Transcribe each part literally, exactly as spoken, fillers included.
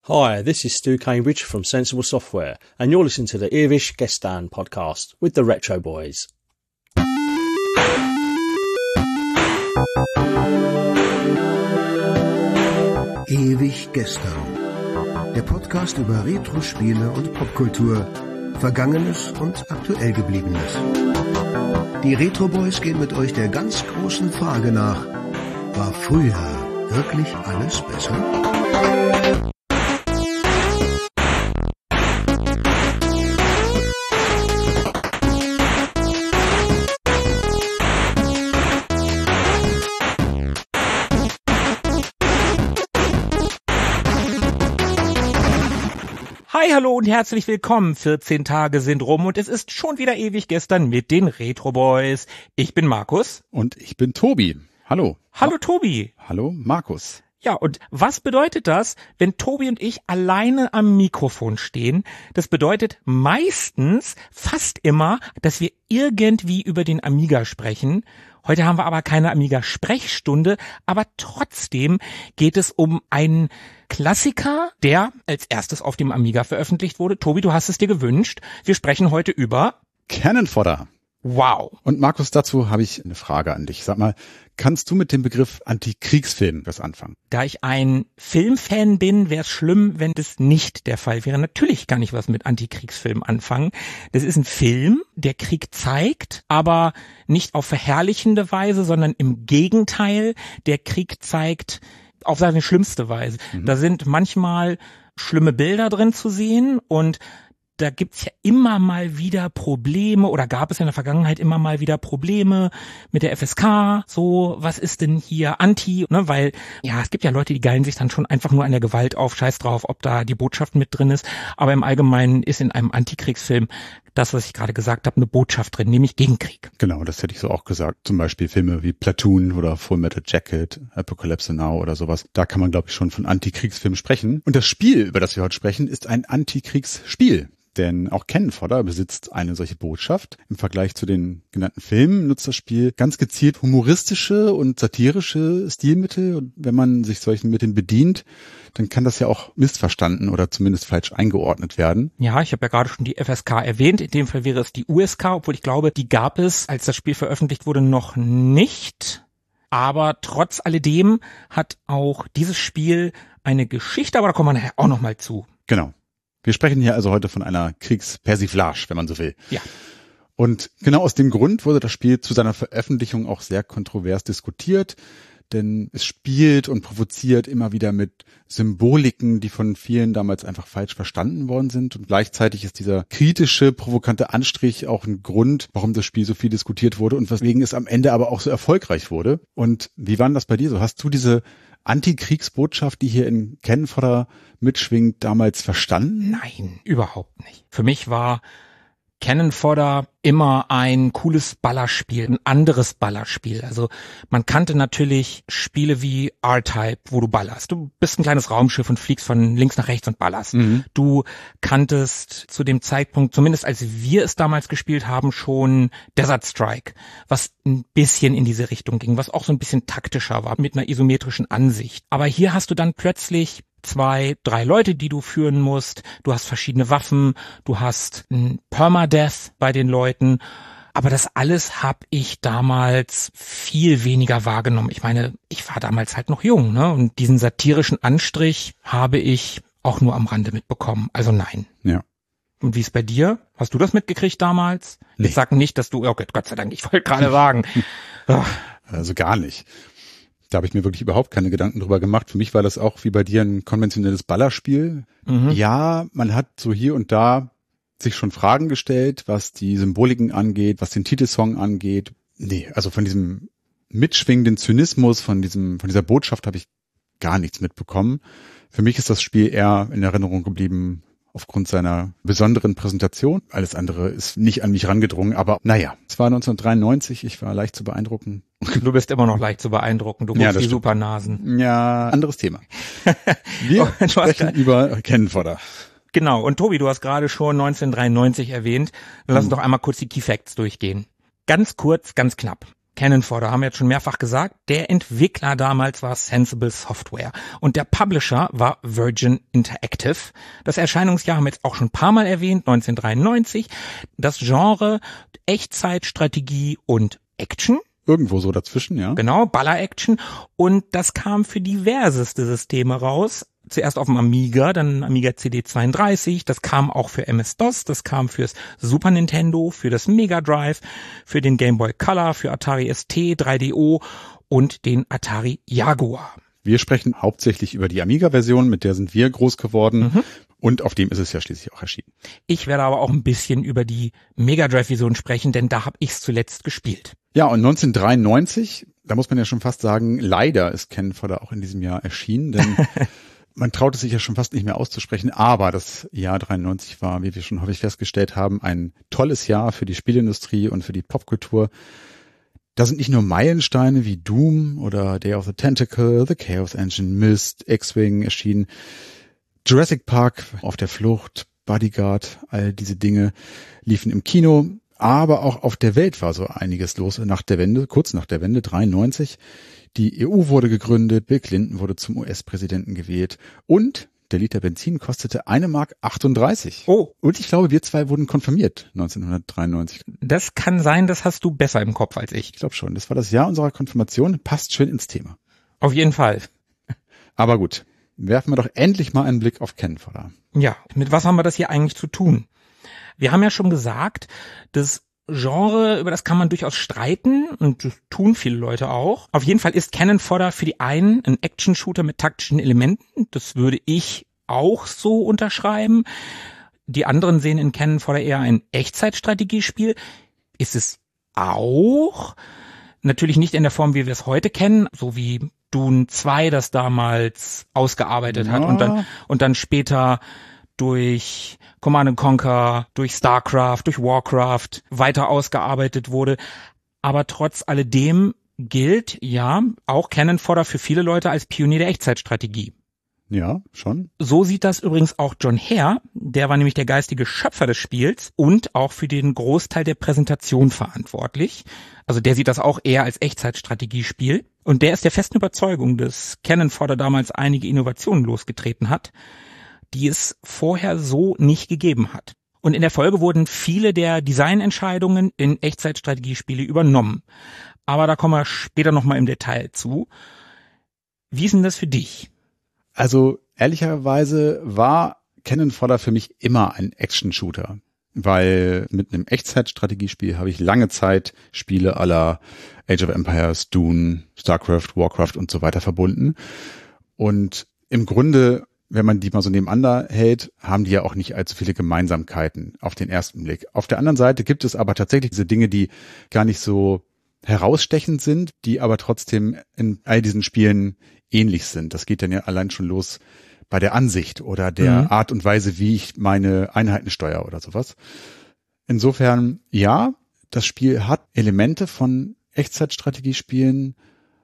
Hi, this is Stu Cambridge from Sensible Software, and you're listening to the Irish Gestan podcast with the Retro Boys. Ewig gestern. Der Podcast über Retro-Spiele und Popkultur, Vergangenes und aktuell Gebliebenes. Die Retro Boys gehen mit euch der ganz großen Frage nach: War früher wirklich alles besser? Hi, hallo und herzlich willkommen. vierzehn Tage sind rum und es ist schon wieder ewig gestern mit den Retro Boys. Ich bin Markus. Und ich bin Tobi. Hallo. Hallo Tobi. Hallo Markus. Ja, und was bedeutet das, wenn Tobi und ich alleine am Mikrofon stehen? Das bedeutet meistens, fast immer, dass wir irgendwie über den Amiga sprechen. Heute haben wir aber keine Amiga-Sprechstunde, aber trotzdem geht es um einen Klassiker, der als erstes auf dem Amiga veröffentlicht wurde. Tobi, du hast es dir gewünscht. Wir sprechen heute über Cannon Fodder. Wow. Und Markus, dazu habe ich eine Frage an dich. Sag mal, kannst du mit dem Begriff Antikriegsfilm was anfangen? Da ich ein Filmfan bin, wäre es schlimm, wenn das nicht der Fall wäre. Natürlich kann ich was mit Antikriegsfilm anfangen. Das ist ein Film, der Krieg zeigt, aber nicht auf verherrlichende Weise, sondern im Gegenteil, der Krieg zeigt auf seine schlimmste Weise. Mhm. Da sind manchmal schlimme Bilder drin zu sehen und da gibt's ja immer mal wieder Probleme oder gab es in der Vergangenheit immer mal wieder Probleme mit der F S K, so, was ist denn hier Anti, ne, weil, ja, es gibt ja Leute, die geilen sich dann schon einfach nur an der Gewalt auf, scheiß drauf, ob da die Botschaft mit drin ist, aber im Allgemeinen ist in einem Antikriegsfilm das, was ich gerade gesagt habe, eine Botschaft drin, nämlich gegen Krieg. Genau, das hätte ich so auch gesagt. Zum Beispiel Filme wie Platoon oder Full Metal Jacket, Apocalypse Now oder sowas. Da kann man, glaube ich, schon von Antikriegsfilm sprechen. Und das Spiel, über das wir heute sprechen, ist ein Antikriegsspiel. Denn auch Cannon Fodder besitzt eine solche Botschaft. Im Vergleich zu den genannten Filmen nutzt das Spiel ganz gezielt humoristische und satirische Stilmittel. Und wenn man sich solchen Mitteln bedient, dann kann das ja auch missverstanden oder zumindest falsch eingeordnet werden. Ja, ich habe ja gerade schon die F S K erwähnt. In dem Fall wäre es die U S K, obwohl ich glaube, die gab es, als das Spiel veröffentlicht wurde, noch nicht. Aber trotz alledem hat auch dieses Spiel eine Geschichte, aber da kommen wir nachher auch nochmal zu. Genau. Wir sprechen hier also heute von einer Kriegspersiflage, wenn man so will. Ja. Und genau aus dem Grund wurde das Spiel zu seiner Veröffentlichung auch sehr kontrovers diskutiert, denn es spielt und provoziert immer wieder mit Symboliken, die von vielen damals einfach falsch verstanden worden sind. Und gleichzeitig ist dieser kritische, provokante Anstrich auch ein Grund, warum das Spiel so viel diskutiert wurde und weswegen es am Ende aber auch so erfolgreich wurde. Und wie war denn das bei dir so? Hast du diese Antikriegsbotschaft, die hier in Cannon Fodder mitschwingt, damals verstanden? Nein, überhaupt nicht. Für mich war Cannon Fodder immer ein cooles Ballerspiel, ein anderes Ballerspiel. Also man kannte natürlich Spiele wie R-Type, wo du ballerst. Du bist ein kleines Raumschiff und fliegst von links nach rechts und ballerst. Mhm. Du kanntest zu dem Zeitpunkt, zumindest als wir es damals gespielt haben, schon Desert Strike, was ein bisschen in diese Richtung ging, was auch so ein bisschen taktischer war, mit einer isometrischen Ansicht. Aber hier hast du dann plötzlich zwei, drei Leute, die du führen musst. Du hast verschiedene Waffen, du hast ein Permadeath bei den Leuten. Aber das alles habe ich damals viel weniger wahrgenommen. Ich meine, ich war damals halt noch jung, ne? Und diesen satirischen Anstrich habe ich auch nur am Rande mitbekommen. Also nein. Ja. Und wie ist bei dir? Hast du das mitgekriegt damals? Nee. Ich sag nicht, dass du, okay, Gott sei Dank, ich wollte gerade sagen. Also gar nicht. Da habe ich mir wirklich überhaupt keine Gedanken drüber gemacht. Für mich war das auch wie bei dir ein konventionelles Ballerspiel. Mhm. Ja, man hat so hier und da sich schon Fragen gestellt, was die Symboliken angeht, was den Titelsong angeht. Nee, also von diesem mitschwingenden Zynismus, von diesem, von dieser Botschaft habe ich gar nichts mitbekommen. Für mich ist das Spiel eher in Erinnerung geblieben aufgrund seiner besonderen Präsentation. Alles andere ist nicht an mich rangedrungen, aber naja, es war neunzehnhundertdreiundneunzig, ich war leicht zu beeindrucken. Du bist immer noch leicht zu beeindrucken, du guckst ja, die stimmt. Supernasen. Ja, anderes Thema. Wir oh, sprechen über Cannon Fodder. Genau, und Tobi, du hast gerade schon neunzehnhundertdreiundneunzig erwähnt. Lass uns hm. doch einmal kurz die Key Facts durchgehen. Ganz kurz, ganz knapp. Cannon Fodder, haben wir jetzt schon mehrfach gesagt. Der Entwickler damals war Sensible Software und der Publisher war Virgin Interactive. Das Erscheinungsjahr haben wir jetzt auch schon ein paar Mal erwähnt, neunzehnhundertdreiundneunzig. Das Genre Echtzeitstrategie und Action. Irgendwo so dazwischen, ja. Genau, Baller-Action. Und das kam für diverseste Systeme raus. Zuerst auf dem Amiga, dann Amiga C D zweiunddreißig, das kam auch für M S-DOS, das kam fürs Super Nintendo, für das Mega Drive, für den Game Boy Color, für Atari S T, drei D O und den Atari Jaguar. Wir sprechen hauptsächlich über die Amiga-Version, mit der sind wir groß geworden. Mhm. Und auf dem ist es ja schließlich auch erschienen. Ich werde aber auch ein bisschen über die Mega Drive-Version sprechen, denn da habe ich es zuletzt gespielt. Ja, und neunzehnhundertdreiundneunzig, da muss man ja schon fast sagen, leider ist Cannon Fodder auch in diesem Jahr erschienen, denn man traut es sich ja schon fast nicht mehr auszusprechen, aber das Jahr dreiundneunzig war, wie wir schon häufig festgestellt haben, ein tolles Jahr für die Spielindustrie und für die Popkultur. Da sind nicht nur Meilensteine wie Doom oder Day of the Tentacle, The Chaos Engine, Myst, X-Wing erschienen, Jurassic Park, Auf der Flucht, Bodyguard, all diese Dinge liefen im Kino, aber auch auf der Welt war so einiges los nach der Wende, kurz nach der Wende, dreiundneunzig. Die E U wurde gegründet, Bill Clinton wurde zum U S-Präsidenten gewählt und der Liter Benzin kostete eine Mark achtunddreißig. Oh. Und ich glaube, wir zwei wurden konfirmiert neunzehnhundertdreiundneunzig. Das kann sein, das hast du besser im Kopf als ich. Ich glaube schon, das war das Jahr unserer Konfirmation, passt schön ins Thema. Auf jeden Fall. Aber gut, werfen wir doch endlich mal einen Blick auf Cannon Fodder. Ja, mit was haben wir das hier eigentlich zu tun? Wir haben ja schon gesagt, das Genre, über das kann man durchaus streiten und das tun viele Leute auch. Auf jeden Fall ist Cannon Fodder für die einen ein Action-Shooter mit taktischen Elementen. Das würde ich auch so unterschreiben. Die anderen sehen in Cannon Fodder eher ein Echtzeitstrategiespiel. Ist es auch. Natürlich nicht in der Form, wie wir es heute kennen, so wie Dune zwei das damals ausgearbeitet ja. hat und dann, und dann später durch Command and Conquer, durch StarCraft, durch Warcraft weiter ausgearbeitet wurde. Aber trotz alledem gilt, ja, auch Cannon Fodder für viele Leute als Pionier der Echtzeitstrategie. Ja, schon. So sieht das übrigens auch John Hare, der war nämlich der geistige Schöpfer des Spiels und auch für den Großteil der Präsentation verantwortlich. Also der sieht das auch eher als Echtzeitstrategiespiel. Und der ist der festen Überzeugung, dass Cannon Fodder damals einige Innovationen losgetreten hat, die es vorher so nicht gegeben hat. Und in der Folge wurden viele der Designentscheidungen in Echtzeitstrategiespiele übernommen. Aber da kommen wir später nochmal im Detail zu. Wie ist denn das für dich? Also ehrlicherweise war Cannon Fodder für mich immer ein Action-Shooter, weil mit einem Echtzeitstrategiespiel habe ich lange Zeit Spiele à la Age of Empires, Dune, StarCraft, Warcraft und so weiter verbunden. Und im Grunde, wenn man die mal so nebeneinander hält, haben die ja auch nicht allzu viele Gemeinsamkeiten auf den ersten Blick. Auf der anderen Seite gibt es aber tatsächlich diese Dinge, die gar nicht so herausstechend sind, die aber trotzdem in all diesen Spielen ähnlich sind. Das geht dann ja allein schon los bei der Ansicht oder der mhm. Art und Weise, wie ich meine Einheiten steuere oder sowas. Insofern, ja, das Spiel hat Elemente von Echtzeitstrategiespielen,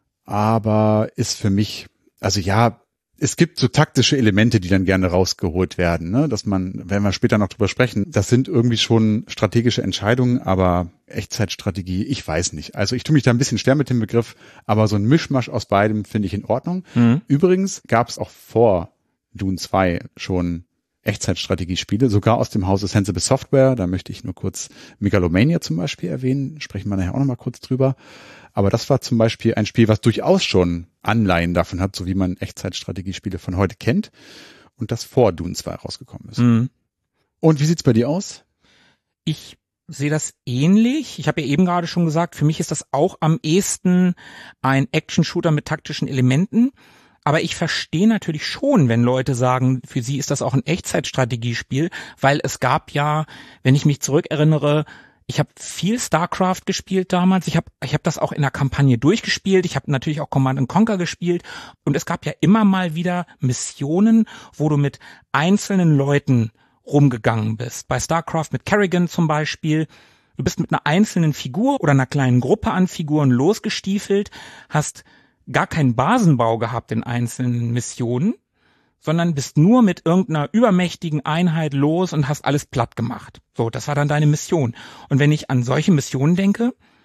aber ist für mich, also ja, es gibt so taktische Elemente, die dann gerne rausgeholt werden, ne? Dass man, wenn wir später noch drüber sprechen, das sind irgendwie schon strategische Entscheidungen, aber Echtzeitstrategie, ich weiß nicht. Also ich tue mich da ein bisschen schwer mit dem Begriff, aber so ein Mischmasch aus beidem finde ich in Ordnung. Mhm. Übrigens gab es auch vor Dune zwei schon Echtzeitstrategiespiele, sogar aus dem Hause Sensible Software. Da möchte ich nur kurz Megalomania zum Beispiel erwähnen, sprechen wir nachher auch noch mal kurz drüber. Aber das war zum Beispiel ein Spiel, was durchaus schon Anleihen davon hat, so wie man Echtzeitstrategiespiele von heute kennt und das vor Dune zwei rausgekommen ist. Mhm. Und wie sieht's bei dir aus? Ich sehe das ähnlich. Ich habe ja eben gerade schon gesagt, für mich ist das auch am ehesten ein Action-Shooter mit taktischen Elementen. Aber ich verstehe natürlich schon, wenn Leute sagen, für sie ist das auch ein Echtzeitstrategiespiel, weil es gab ja, wenn ich mich zurückerinnere, ich habe viel StarCraft gespielt damals. Ich habe ich hab das auch in der Kampagne durchgespielt. Ich habe natürlich auch Command and Conquer gespielt. Und es gab ja immer mal wieder Missionen, wo du mit einzelnen Leuten rumgegangen bist. Bei StarCraft mit Kerrigan zum Beispiel. Du bist mit einer einzelnen Figur oder einer kleinen Gruppe an Figuren losgestiefelt, hast gar keinen Basenbau gehabt in einzelnen Missionen, sondern bist nur mit irgendeiner übermächtigen Einheit los und hast alles platt gemacht. So, das war dann deine Mission. Und wenn ich an solche Missionen denke,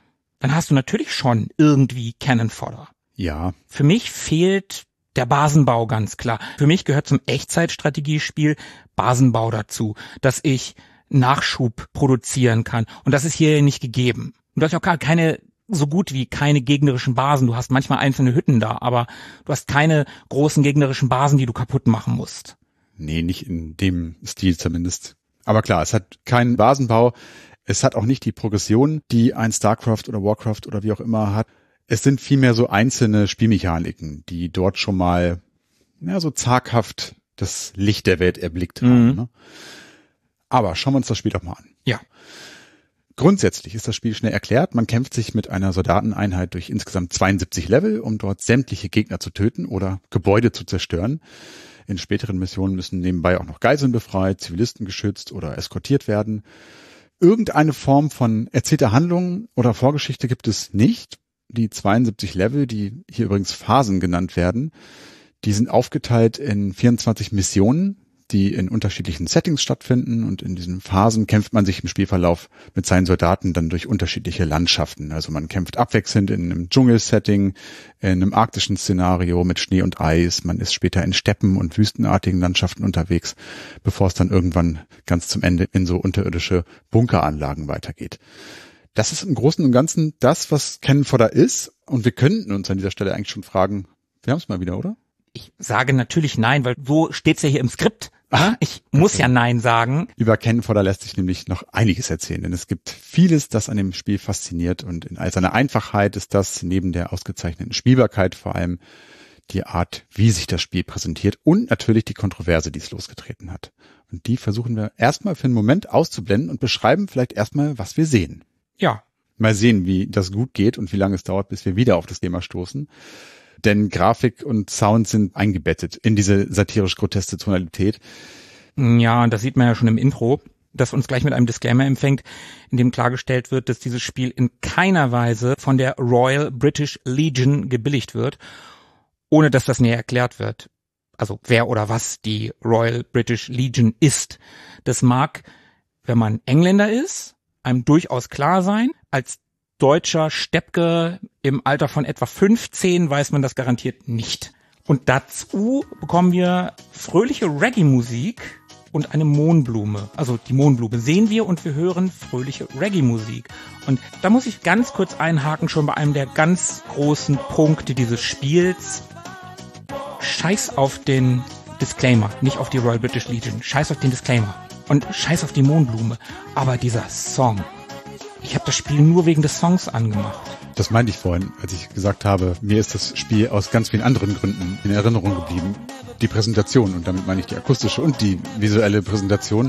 dann hast du natürlich schon irgendwie Cannon Fodder. Ja. Für mich fehlt der Basenbau ganz klar. Für mich gehört zum Echtzeitstrategiespiel Basenbau dazu, dass ich Nachschub produzieren kann. Und das ist hier nicht gegeben. Und du hast ja auch keine, so gut wie keine gegnerischen Basen. Du hast manchmal einzelne Hütten da, aber du hast keine großen gegnerischen Basen, die du kaputt machen musst. Nee, nicht in dem Stil zumindest. Aber klar, es hat keinen Basenbau. Es hat auch nicht die Progression, die ein StarCraft oder Warcraft oder wie auch immer hat. Es sind vielmehr so einzelne Spielmechaniken, die dort schon mal ja, so zaghaft das Licht der Welt erblickt haben. Mhm. Ne? Aber schauen wir uns das Spiel doch mal an. Ja. Grundsätzlich ist das Spiel schnell erklärt. Man kämpft sich mit einer Soldateneinheit durch insgesamt zweiundsiebzig Level, um dort sämtliche Gegner zu töten oder Gebäude zu zerstören. In späteren Missionen müssen nebenbei auch noch Geiseln befreit, Zivilisten geschützt oder eskortiert werden. Irgendeine Form von erzählter Handlung oder Vorgeschichte gibt es nicht. Die zweiundsiebzig Level, die hier übrigens Phasen genannt werden, die sind aufgeteilt in vierundzwanzig Missionen, die in unterschiedlichen Settings stattfinden, und in diesen Phasen kämpft man sich im Spielverlauf mit seinen Soldaten dann durch unterschiedliche Landschaften. Also man kämpft abwechselnd in einem Dschungelsetting, in einem arktischen Szenario mit Schnee und Eis, man ist später in Steppen und wüstenartigen Landschaften unterwegs, bevor es dann irgendwann ganz zum Ende in so unterirdische Bunkeranlagen weitergeht. Das ist im Großen und Ganzen das, was Cannon Fodder ist, und wir könnten uns an dieser Stelle eigentlich schon fragen, wir haben es mal wieder, oder? Ich sage natürlich nein, weil so steht's ja hier im Skript. Ach, ich muss okay. ja nein sagen. Über Cannon Fodder lässt sich nämlich noch einiges erzählen, denn es gibt vieles, das an dem Spiel fasziniert, und in all seiner Einfachheit ist das neben der ausgezeichneten Spielbarkeit vor allem die Art, wie sich das Spiel präsentiert, und natürlich die Kontroverse, die es losgetreten hat. Und die versuchen wir erstmal für einen Moment auszublenden und beschreiben vielleicht erstmal, was wir sehen. Ja. Mal sehen, wie das gut geht und wie lange es dauert, bis wir wieder auf das Thema stoßen. Denn Grafik und Sound sind eingebettet in diese satirisch-groteske Tonalität. Ja, und das sieht man ja schon im Intro, das uns gleich mit einem Disclaimer empfängt, in dem klargestellt wird, dass dieses Spiel in keiner Weise von der Royal British Legion gebilligt wird, ohne dass das näher erklärt wird. Also wer oder was die Royal British Legion ist. Das mag, wenn man Engländer ist, einem durchaus klar sein. Als deutscher Steppke im Alter von etwa fünfzehn weiß man das garantiert nicht. Und dazu bekommen wir fröhliche Reggae-Musik und eine Mohnblume. Also die Mohnblume sehen wir und wir hören fröhliche Reggae-Musik. Und da muss ich ganz kurz einhaken, schon bei einem der ganz großen Punkte dieses Spiels. Scheiß auf den Disclaimer, nicht auf die Royal British Legion. Scheiß auf den Disclaimer. Und scheiß auf die Mohnblume. Aber dieser Song. Ich habe das Spiel nur wegen des Songs angemacht. Das meinte ich vorhin, als ich gesagt habe, mir ist das Spiel aus ganz vielen anderen Gründen in Erinnerung geblieben. Die Präsentation, und damit meine ich die akustische und die visuelle Präsentation,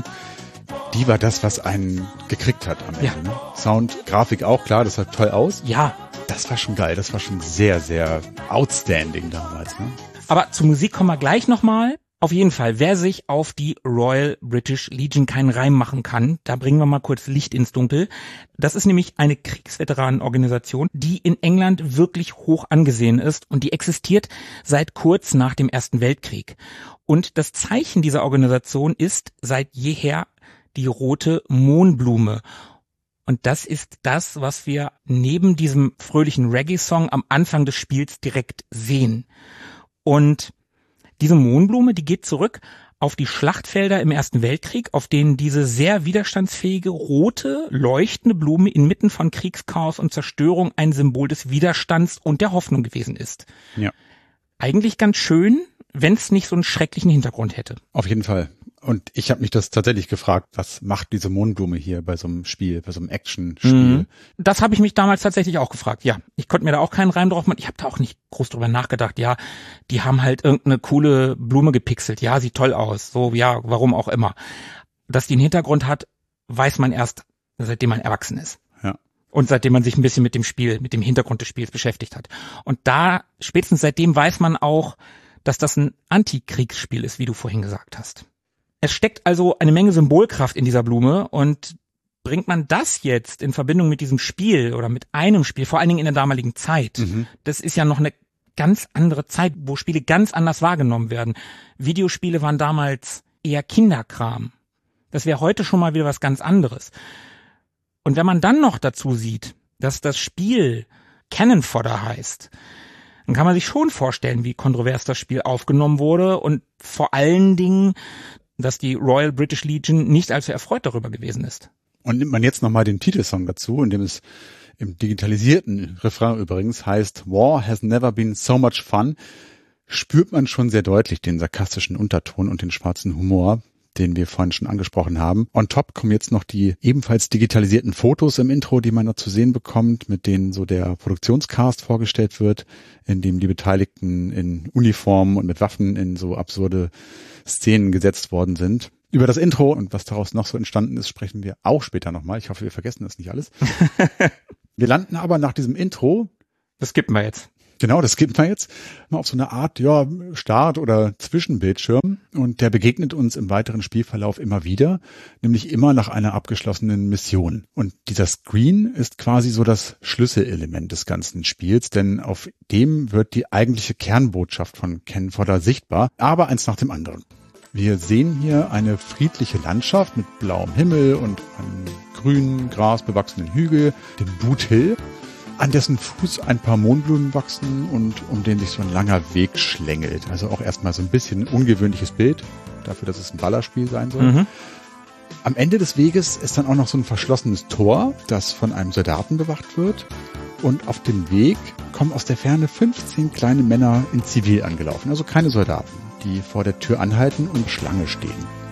die war das, was einen gekriegt hat am Ende. Ja. Ne? Sound, Grafik auch, klar, das sah toll aus. Ja. Das war schon geil, das war schon sehr, sehr outstanding damals. Ne? Aber zur Musik kommen wir gleich nochmal. Auf jeden Fall, wer sich auf die Royal British Legion keinen Reim machen kann, da bringen wir mal kurz Licht ins Dunkel. Das ist nämlich eine Kriegsveteranenorganisation, die in England wirklich hoch angesehen ist, und die existiert seit kurz nach dem Ersten Weltkrieg. Und das Zeichen dieser Organisation ist seit jeher die rote Mohnblume. Und das ist das, was wir neben diesem fröhlichen Reggae-Song am Anfang des Spiels direkt sehen. Und diese Mohnblume, die geht zurück auf die Schlachtfelder im Ersten Weltkrieg, auf denen diese sehr widerstandsfähige, rote, leuchtende Blume inmitten von Kriegschaos und Zerstörung ein Symbol des Widerstands und der Hoffnung gewesen ist. Ja. Eigentlich ganz schön, wenn es nicht so einen schrecklichen Hintergrund hätte. Auf jeden Fall. Und ich habe mich das tatsächlich gefragt, was macht diese Mohnblume hier bei so einem Spiel, bei so einem Action-Spiel? Mhm. Das habe ich mich damals tatsächlich auch gefragt, ja. Ich konnte mir da auch keinen Reim drauf machen. Ich habe da auch nicht groß drüber nachgedacht. Ja, die haben halt irgendeine coole Blume gepixelt. Ja, sieht toll aus. So, ja, warum auch immer. Dass die einen Hintergrund hat, weiß man erst, seitdem man erwachsen ist. Ja. Und seitdem man sich ein bisschen mit dem Spiel, mit dem Hintergrund des Spiels beschäftigt hat. Und da, spätestens seitdem weiß man auch, dass das ein Antikriegsspiel ist, wie du vorhin gesagt hast. Es steckt also eine Menge Symbolkraft in dieser Blume, und bringt man das jetzt in Verbindung mit diesem Spiel oder mit einem Spiel, vor allen Dingen in der damaligen Zeit, mhm. das ist ja noch eine ganz andere Zeit, wo Spiele ganz anders wahrgenommen werden. Videospiele waren damals eher Kinderkram. Das wäre heute schon mal wieder was ganz anderes. Und wenn man dann noch dazu sieht, dass das Spiel Cannon Fodder heißt, dann kann man sich schon vorstellen, wie kontrovers das Spiel aufgenommen wurde und vor allen Dingen, dass die Royal British Legion nicht allzu erfreut darüber gewesen ist. Und nimmt man jetzt nochmal den Titelsong dazu, in dem es im digitalisierten Refrain übrigens heißt War has never been so much fun, spürt man schon sehr deutlich den sarkastischen Unterton und den schwarzen Humor, den wir vorhin schon angesprochen haben. On top kommen jetzt noch die ebenfalls digitalisierten Fotos im Intro, die man da zu sehen bekommt, mit denen so der Produktionscast vorgestellt wird, in dem die Beteiligten in Uniformen und mit Waffen in so absurde Szenen gesetzt worden sind. Über das Intro und was daraus noch so entstanden ist, sprechen wir auch später nochmal. Ich hoffe, wir vergessen das nicht alles. Wir landen aber nach diesem Intro. Das skippen wir jetzt. Genau, das skippen wir jetzt mal auf so eine Art, ja, Start- oder Zwischenbildschirm. Und der begegnet uns im weiteren Spielverlauf immer wieder, nämlich immer nach einer abgeschlossenen Mission. Und dieser Screen ist quasi so das Schlüsselelement des ganzen Spiels, denn auf dem wird die eigentliche Kernbotschaft von Cannon Fodder sichtbar, aber eins nach dem anderen. Wir sehen hier eine friedliche Landschaft mit blauem Himmel und einem grünen, grasbewachsenen Hügel, den Boot Hill, an dessen Fuß ein paar Mohnblumen wachsen und um den sich so ein langer Weg schlängelt. Also auch erstmal so ein bisschen ein ungewöhnliches Bild, dafür, dass es ein Ballerspiel sein soll. Mhm. Am Ende des Weges ist dann auch noch so ein verschlossenes Tor, das von einem Soldaten bewacht wird. Und auf dem Weg kommen aus der Ferne fünfzehn kleine Männer in Zivil angelaufen, also keine Soldaten, die vor der Tür anhalten und Schlange stehen.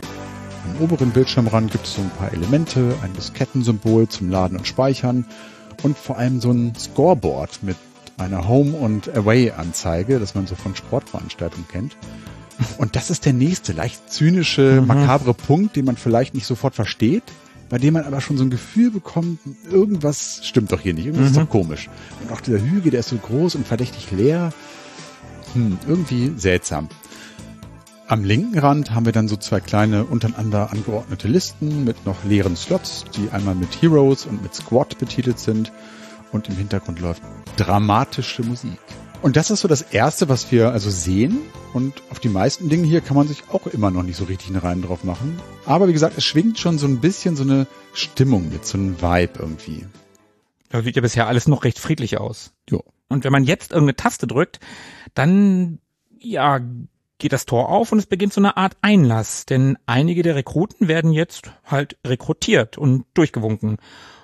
Am oberen Bildschirmrand gibt es so ein paar Elemente, ein Diskettensymbol zum Laden und Speichern und vor allem so ein Scoreboard mit einer Home- und Away-Anzeige, das man so von Sportveranstaltungen kennt. Und das ist der nächste, leicht zynische, mhm. makabre Punkt, den man vielleicht nicht sofort versteht, bei dem man aber schon so ein Gefühl bekommt, irgendwas stimmt doch hier nicht, irgendwas mhm. ist doch komisch. Und auch dieser Hügel, der ist so groß und verdächtig leer. Hm, irgendwie seltsam. Am linken Rand haben wir dann so zwei kleine untereinander angeordnete Listen mit noch leeren Slots, die einmal mit Heroes und mit Squad betitelt sind. Und im Hintergrund läuft dramatische Musik. Und das ist so das Erste, was wir also sehen. Und auf die meisten Dinge hier kann man sich auch immer noch nicht so richtig einen Reim drauf machen. Aber wie gesagt, es schwingt schon so ein bisschen so eine Stimmung mit, so ein Vibe irgendwie. Da sieht ja bisher alles noch recht friedlich aus. Jo. Und wenn man jetzt irgendeine Taste drückt, dann, ja, geht das Tor auf und es beginnt so eine Art Einlass. Denn einige der Rekruten werden jetzt halt rekrutiert und durchgewunken.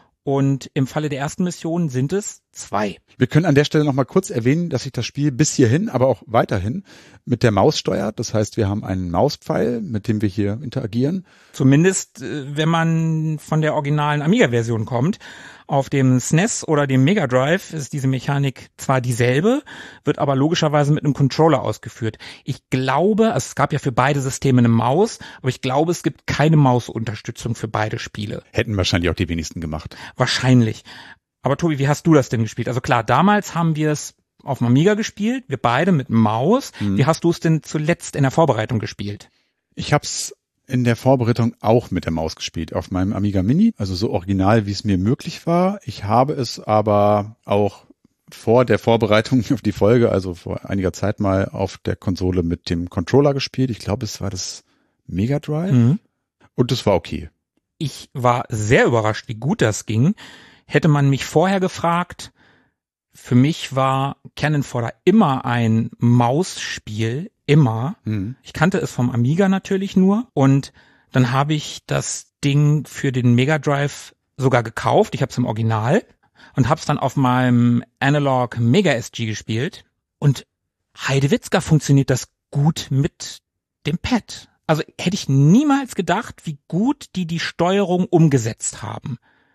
Und im Falle der ersten Mission sind es zwei. Wir können an der Stelle noch mal kurz erwähnen, dass sich das Spiel bis hierhin, aber auch weiterhin mit der Maus steuert. Das heißt, wir haben einen Mauspfeil, mit dem wir hier interagieren. Zumindest, wenn man von der originalen Amiga-Version kommt. Auf dem S N E S oder dem Mega Drive ist diese Mechanik zwar dieselbe, wird aber logischerweise mit einem Controller ausgeführt. Ich glaube, also es gab ja für beide Systeme eine Maus, aber ich glaube, es gibt keine Mausunterstützung für beide Spiele. Hätten wahrscheinlich auch die wenigsten gemacht. Wahrscheinlich. Aber Tobi, wie hast du das denn gespielt? Also klar, damals haben wir es auf dem Amiga gespielt, wir beide mit Maus. Mhm. Wie hast du es denn zuletzt in der Vorbereitung gespielt? Ich hab's in der Vorbereitung auch mit der Maus gespielt, auf meinem Amiga Mini, also so original, wie es mir möglich war. Ich habe es aber auch vor der Vorbereitung auf die Folge, also vor einiger Zeit mal auf der Konsole mit dem Controller gespielt. Ich glaube, es war das Mega Drive mhm. und das war okay. Ich war sehr überrascht, wie gut das ging. Hätte man mich vorher gefragt, für mich war Cannon Fodder immer ein Mausspiel, immer. Mhm. Ich kannte es vom Amiga natürlich nur und dann habe ich das Ding für den Mega Drive sogar gekauft. Ich habe es im Original und habe es dann auf meinem Analog Mega S G gespielt und Heidewitzka funktioniert das gut mit dem Pad. Also hätte ich niemals gedacht, wie gut die die Steuerung umgesetzt haben.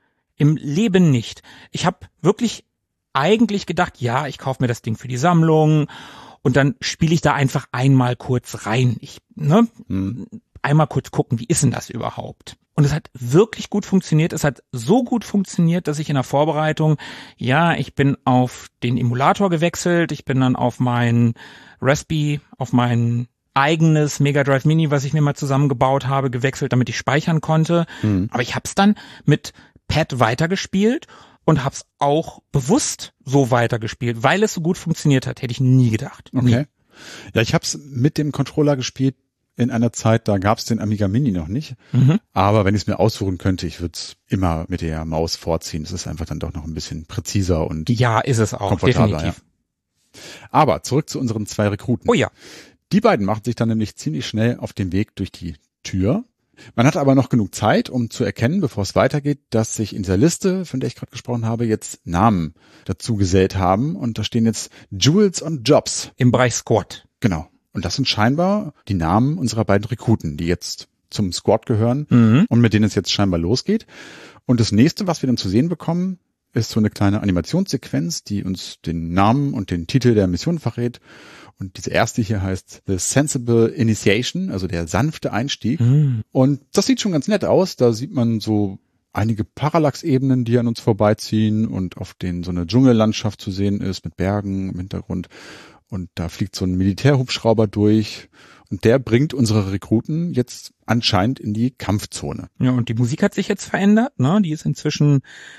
Im Leben nicht. Ich habe wirklich eigentlich gedacht, ja, ich kaufe mir das Ding für die Sammlung und dann spiele ich da einfach einmal kurz rein. Ich, ne, hm. einmal kurz gucken, wie ist denn das überhaupt? Und es hat wirklich gut funktioniert. Es hat so gut funktioniert, dass ich in der Vorbereitung, ja, ich bin auf den Emulator gewechselt, ich bin dann auf mein Raspberry, auf mein eigenes Mega Drive Mini, was ich mir mal zusammengebaut habe, gewechselt, damit ich speichern konnte. Hm. Aber ich habe es dann mit Pad weitergespielt und hab's auch bewusst so weitergespielt, weil es so gut funktioniert hat. Hätte ich nie gedacht. Okay. Nie. Ja, ich hab's mit dem Controller gespielt, in einer Zeit, da gab es den Amiga Mini noch nicht. Mhm. Aber wenn ich es mir aussuchen könnte, ich würde es immer mit der Maus vorziehen. Es ist einfach dann doch noch ein bisschen präziser und Ja, ist es auch, komfortabler. definitiv. Ja. Aber zurück zu unseren zwei Rekruten. Oh ja. Die beiden machen sich dann nämlich ziemlich schnell auf den Weg durch die Tür. Man hat aber noch genug Zeit, um zu erkennen, bevor es weitergeht, dass sich in dieser Liste, von der ich gerade gesprochen habe, jetzt Namen dazu gesellt haben. Und da stehen jetzt Jules und Jobs. Im Bereich Squad. Genau. Und das sind scheinbar die Namen unserer beiden Rekruten, die jetzt zum Squad gehören Mhm. und mit denen es jetzt scheinbar losgeht. Und das nächste, was wir dann zu sehen bekommen, ist so eine kleine Animationssequenz, die uns den Namen und den Titel der Mission verrät. Und diese erste hier heißt The Sensible Initiation, also der sanfte Einstieg. Mhm. Und das sieht schon ganz nett aus. Da sieht man so einige Parallax-Ebenen, die an uns vorbeiziehen und auf denen so eine Dschungellandschaft zu sehen ist mit Bergen im Hintergrund. Und da fliegt so ein Militärhubschrauber durch und der bringt unsere Rekruten jetzt anscheinend in die Kampfzone. Ja, und die Musik hat sich jetzt verändert, ne? Die ist inzwischen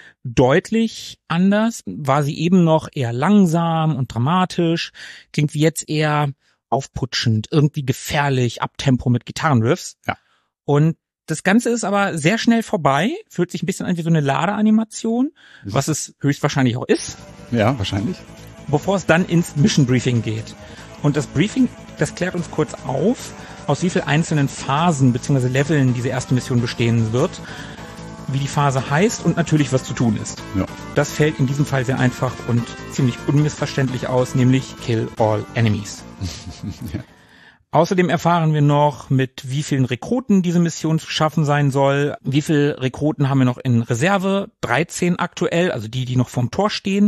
deutlich anders. War sie eben noch eher langsam und dramatisch, klingt wie jetzt eher aufputschend, irgendwie gefährlich, Abtempo mit Gitarrenriffs. Ja. Und das Ganze ist aber sehr schnell vorbei, fühlt sich ein bisschen an wie so eine Ladeanimation, was es höchstwahrscheinlich auch ist, Ja, wahrscheinlich. bevor es dann ins Mission Briefing geht. Und das Briefing, das klärt uns kurz auf, aus wie vielen einzelnen Phasen bzw. Leveln diese erste Mission bestehen wird, wie die Phase heißt und natürlich, was zu tun ist. Ja. Das fällt in diesem Fall sehr einfach und ziemlich unmissverständlich aus, nämlich Kill All Enemies. Ja. Außerdem erfahren wir noch, mit wie vielen Rekruten diese Mission zu schaffen sein soll. Wie viele Rekruten haben wir noch in Reserve? dreizehn aktuell, also die, die noch vorm Tor stehen.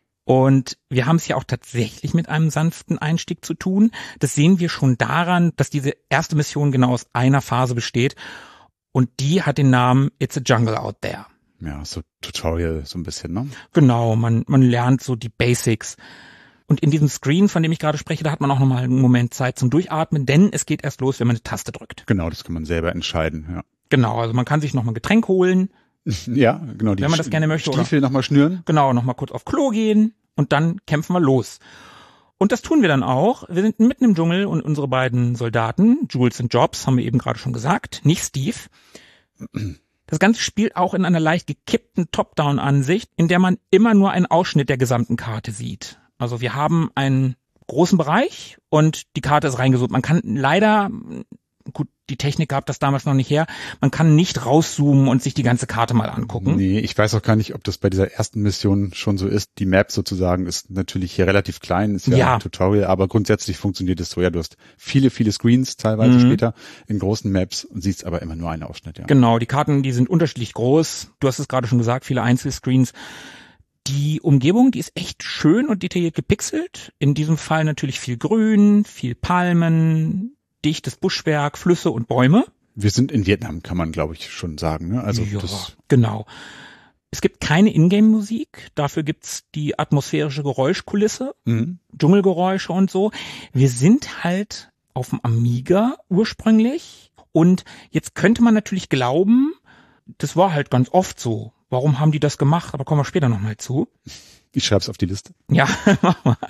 Und wir haben es ja auch tatsächlich mit einem sanften Einstieg zu tun. Das sehen wir schon daran, dass diese erste Mission genau aus einer Phase besteht. Und die hat den Namen It's a Jungle Out There. Ja, so Tutorial so ein bisschen, ne? Genau, man, man lernt so die Basics. Und in diesem Screen, von dem ich gerade spreche, da hat man auch nochmal einen Moment Zeit zum Durchatmen, denn es geht erst los, wenn man eine Taste drückt. Genau, das kann man selber entscheiden, ja. Genau, also man kann sich nochmal ein Getränk holen. Ja, genau. Die Wenn man das gerne möchte, oder? Stiefel nochmal schnüren. Genau, nochmal kurz auf Klo gehen und dann kämpfen wir los. Und das tun wir dann auch. Wir sind mitten im Dschungel und unsere beiden Soldaten, Jules und Jobs, haben wir eben gerade schon gesagt, nicht Steve. Das Ganze spielt auch in einer leicht gekippten Top-Down-Ansicht, in der man immer nur einen Ausschnitt der gesamten Karte sieht. Also wir haben einen großen Bereich und die Karte ist reingezoomt. Man kann leider, gut, die Technik gab das damals noch nicht her, man kann nicht rauszoomen und sich die ganze Karte mal angucken. Nee, ich weiß auch gar nicht, ob das bei dieser ersten Mission schon so ist. Die Map sozusagen ist natürlich hier relativ klein, ist ja, Ja. ein Tutorial, aber grundsätzlich funktioniert es so. Ja, du hast viele, viele Screens teilweise Mhm. später in großen Maps und siehst aber immer nur einen Ausschnitt, ja. Genau, die Karten, die sind unterschiedlich groß. Du hast es gerade schon gesagt, viele Einzelscreens. Die Umgebung, die ist echt schön und detailliert gepixelt. In diesem Fall natürlich viel Grün, viel Palmen, dichtes Buschwerk, Flüsse und Bäume. Wir sind in Vietnam, kann man glaube ich schon sagen, ne? Also ja, das, genau. Es gibt keine Ingame-Musik, dafür gibt's die atmosphärische Geräuschkulisse, mhm. Dschungelgeräusche und so. Wir sind halt auf dem Amiga ursprünglich und jetzt könnte man natürlich glauben, das war halt ganz oft so. Warum haben die das gemacht? Aber kommen wir später nochmal zu. Ich schreib's auf die Liste. Ja, mach mal.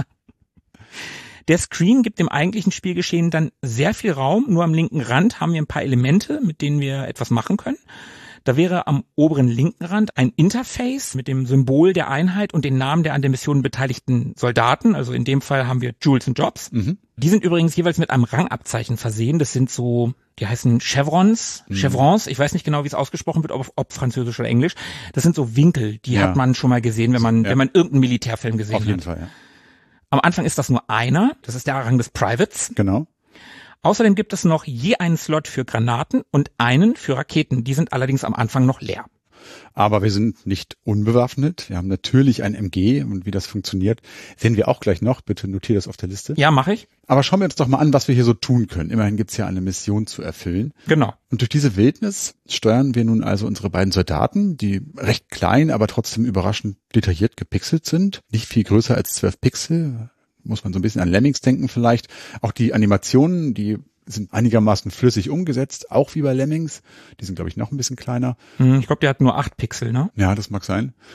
Der Screen gibt dem eigentlichen Spielgeschehen dann sehr viel Raum. Nur am linken Rand haben wir ein paar Elemente, mit denen wir etwas machen können. Da wäre am oberen linken Rand ein Interface mit dem Symbol der Einheit und den Namen der an der Mission beteiligten Soldaten. Also in dem Fall haben wir Jules und Jobs. Mhm. Die sind übrigens jeweils mit einem Rangabzeichen versehen. Das sind so, die heißen Chevrons, Mhm. Chevrons. Ich weiß nicht genau, wie es ausgesprochen wird, ob, ob Französisch oder Englisch. Das sind so Winkel, die Ja. hat man schon mal gesehen, wenn man, Ja. wenn man irgendeinen Militärfilm gesehen Auf jeden hat. Fall, ja. Am Anfang ist das nur einer, das ist der Rang des Privates. Genau. Außerdem gibt es noch je einen Slot für Granaten und einen für Raketen. Die sind allerdings am Anfang noch leer. Aber wir sind nicht unbewaffnet. Wir haben natürlich ein M G und wie das funktioniert, sehen wir auch gleich noch. Bitte notiere das auf der Liste. Ja, mache ich. Aber schauen wir uns doch mal an, was wir hier so tun können. Immerhin gibt's ja eine Mission zu erfüllen. Genau. Und durch diese Wildnis steuern wir nun also unsere beiden Soldaten, die recht klein, aber trotzdem überraschend detailliert gepixelt sind. Nicht viel größer als zwölf Pixel. Muss man so ein bisschen an Lemmings denken vielleicht. Auch die Animationen, die sind einigermaßen flüssig umgesetzt, auch wie bei Lemmings. Die sind, glaube ich, noch ein bisschen kleiner. Hm, Ich glaube, der hat nur acht Pixel, ne? Ja, das mag sein.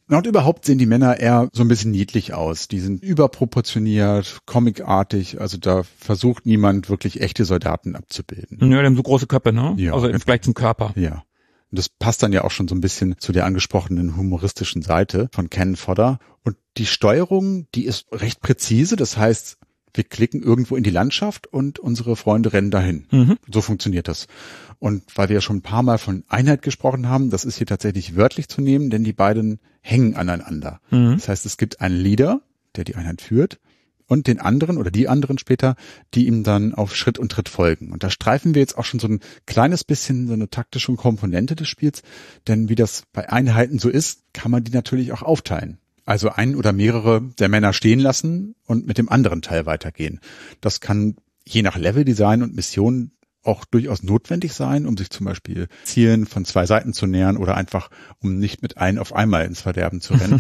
Und überhaupt sehen die Männer eher so ein bisschen niedlich aus. Die sind überproportioniert, comicartig. Also da versucht niemand wirklich echte Soldaten abzubilden. Ja, die haben so große Köpfe, ne? Ja. Also im Vergleich zum Körper. Ja. Und das passt dann ja auch schon so ein bisschen zu der angesprochenen humoristischen Seite von Cannon Fodder. Und die Steuerung, die ist recht präzise. Das heißt, wir klicken irgendwo in die Landschaft und unsere Freunde rennen dahin. Mhm. So funktioniert das. Und weil wir ja schon ein paar Mal von Einheit gesprochen haben, das ist hier tatsächlich wörtlich zu nehmen, denn die beiden hängen aneinander. Mhm. Das heißt, es gibt einen Leader, der die Einheit führt, und den anderen oder die anderen später, die ihm dann auf Schritt und Tritt folgen. Und da streifen wir jetzt auch schon so ein kleines bisschen so eine taktische Komponente des Spiels, denn wie das bei Einheiten so ist, kann man die natürlich auch aufteilen. Also einen oder mehrere der Männer stehen lassen und mit dem anderen Teil weitergehen. Das kann je nach Leveldesign und Mission auch durchaus notwendig sein, um sich zum Beispiel Zielen von zwei Seiten zu nähern oder einfach, um nicht mit allen auf einmal ins Verderben zu rennen.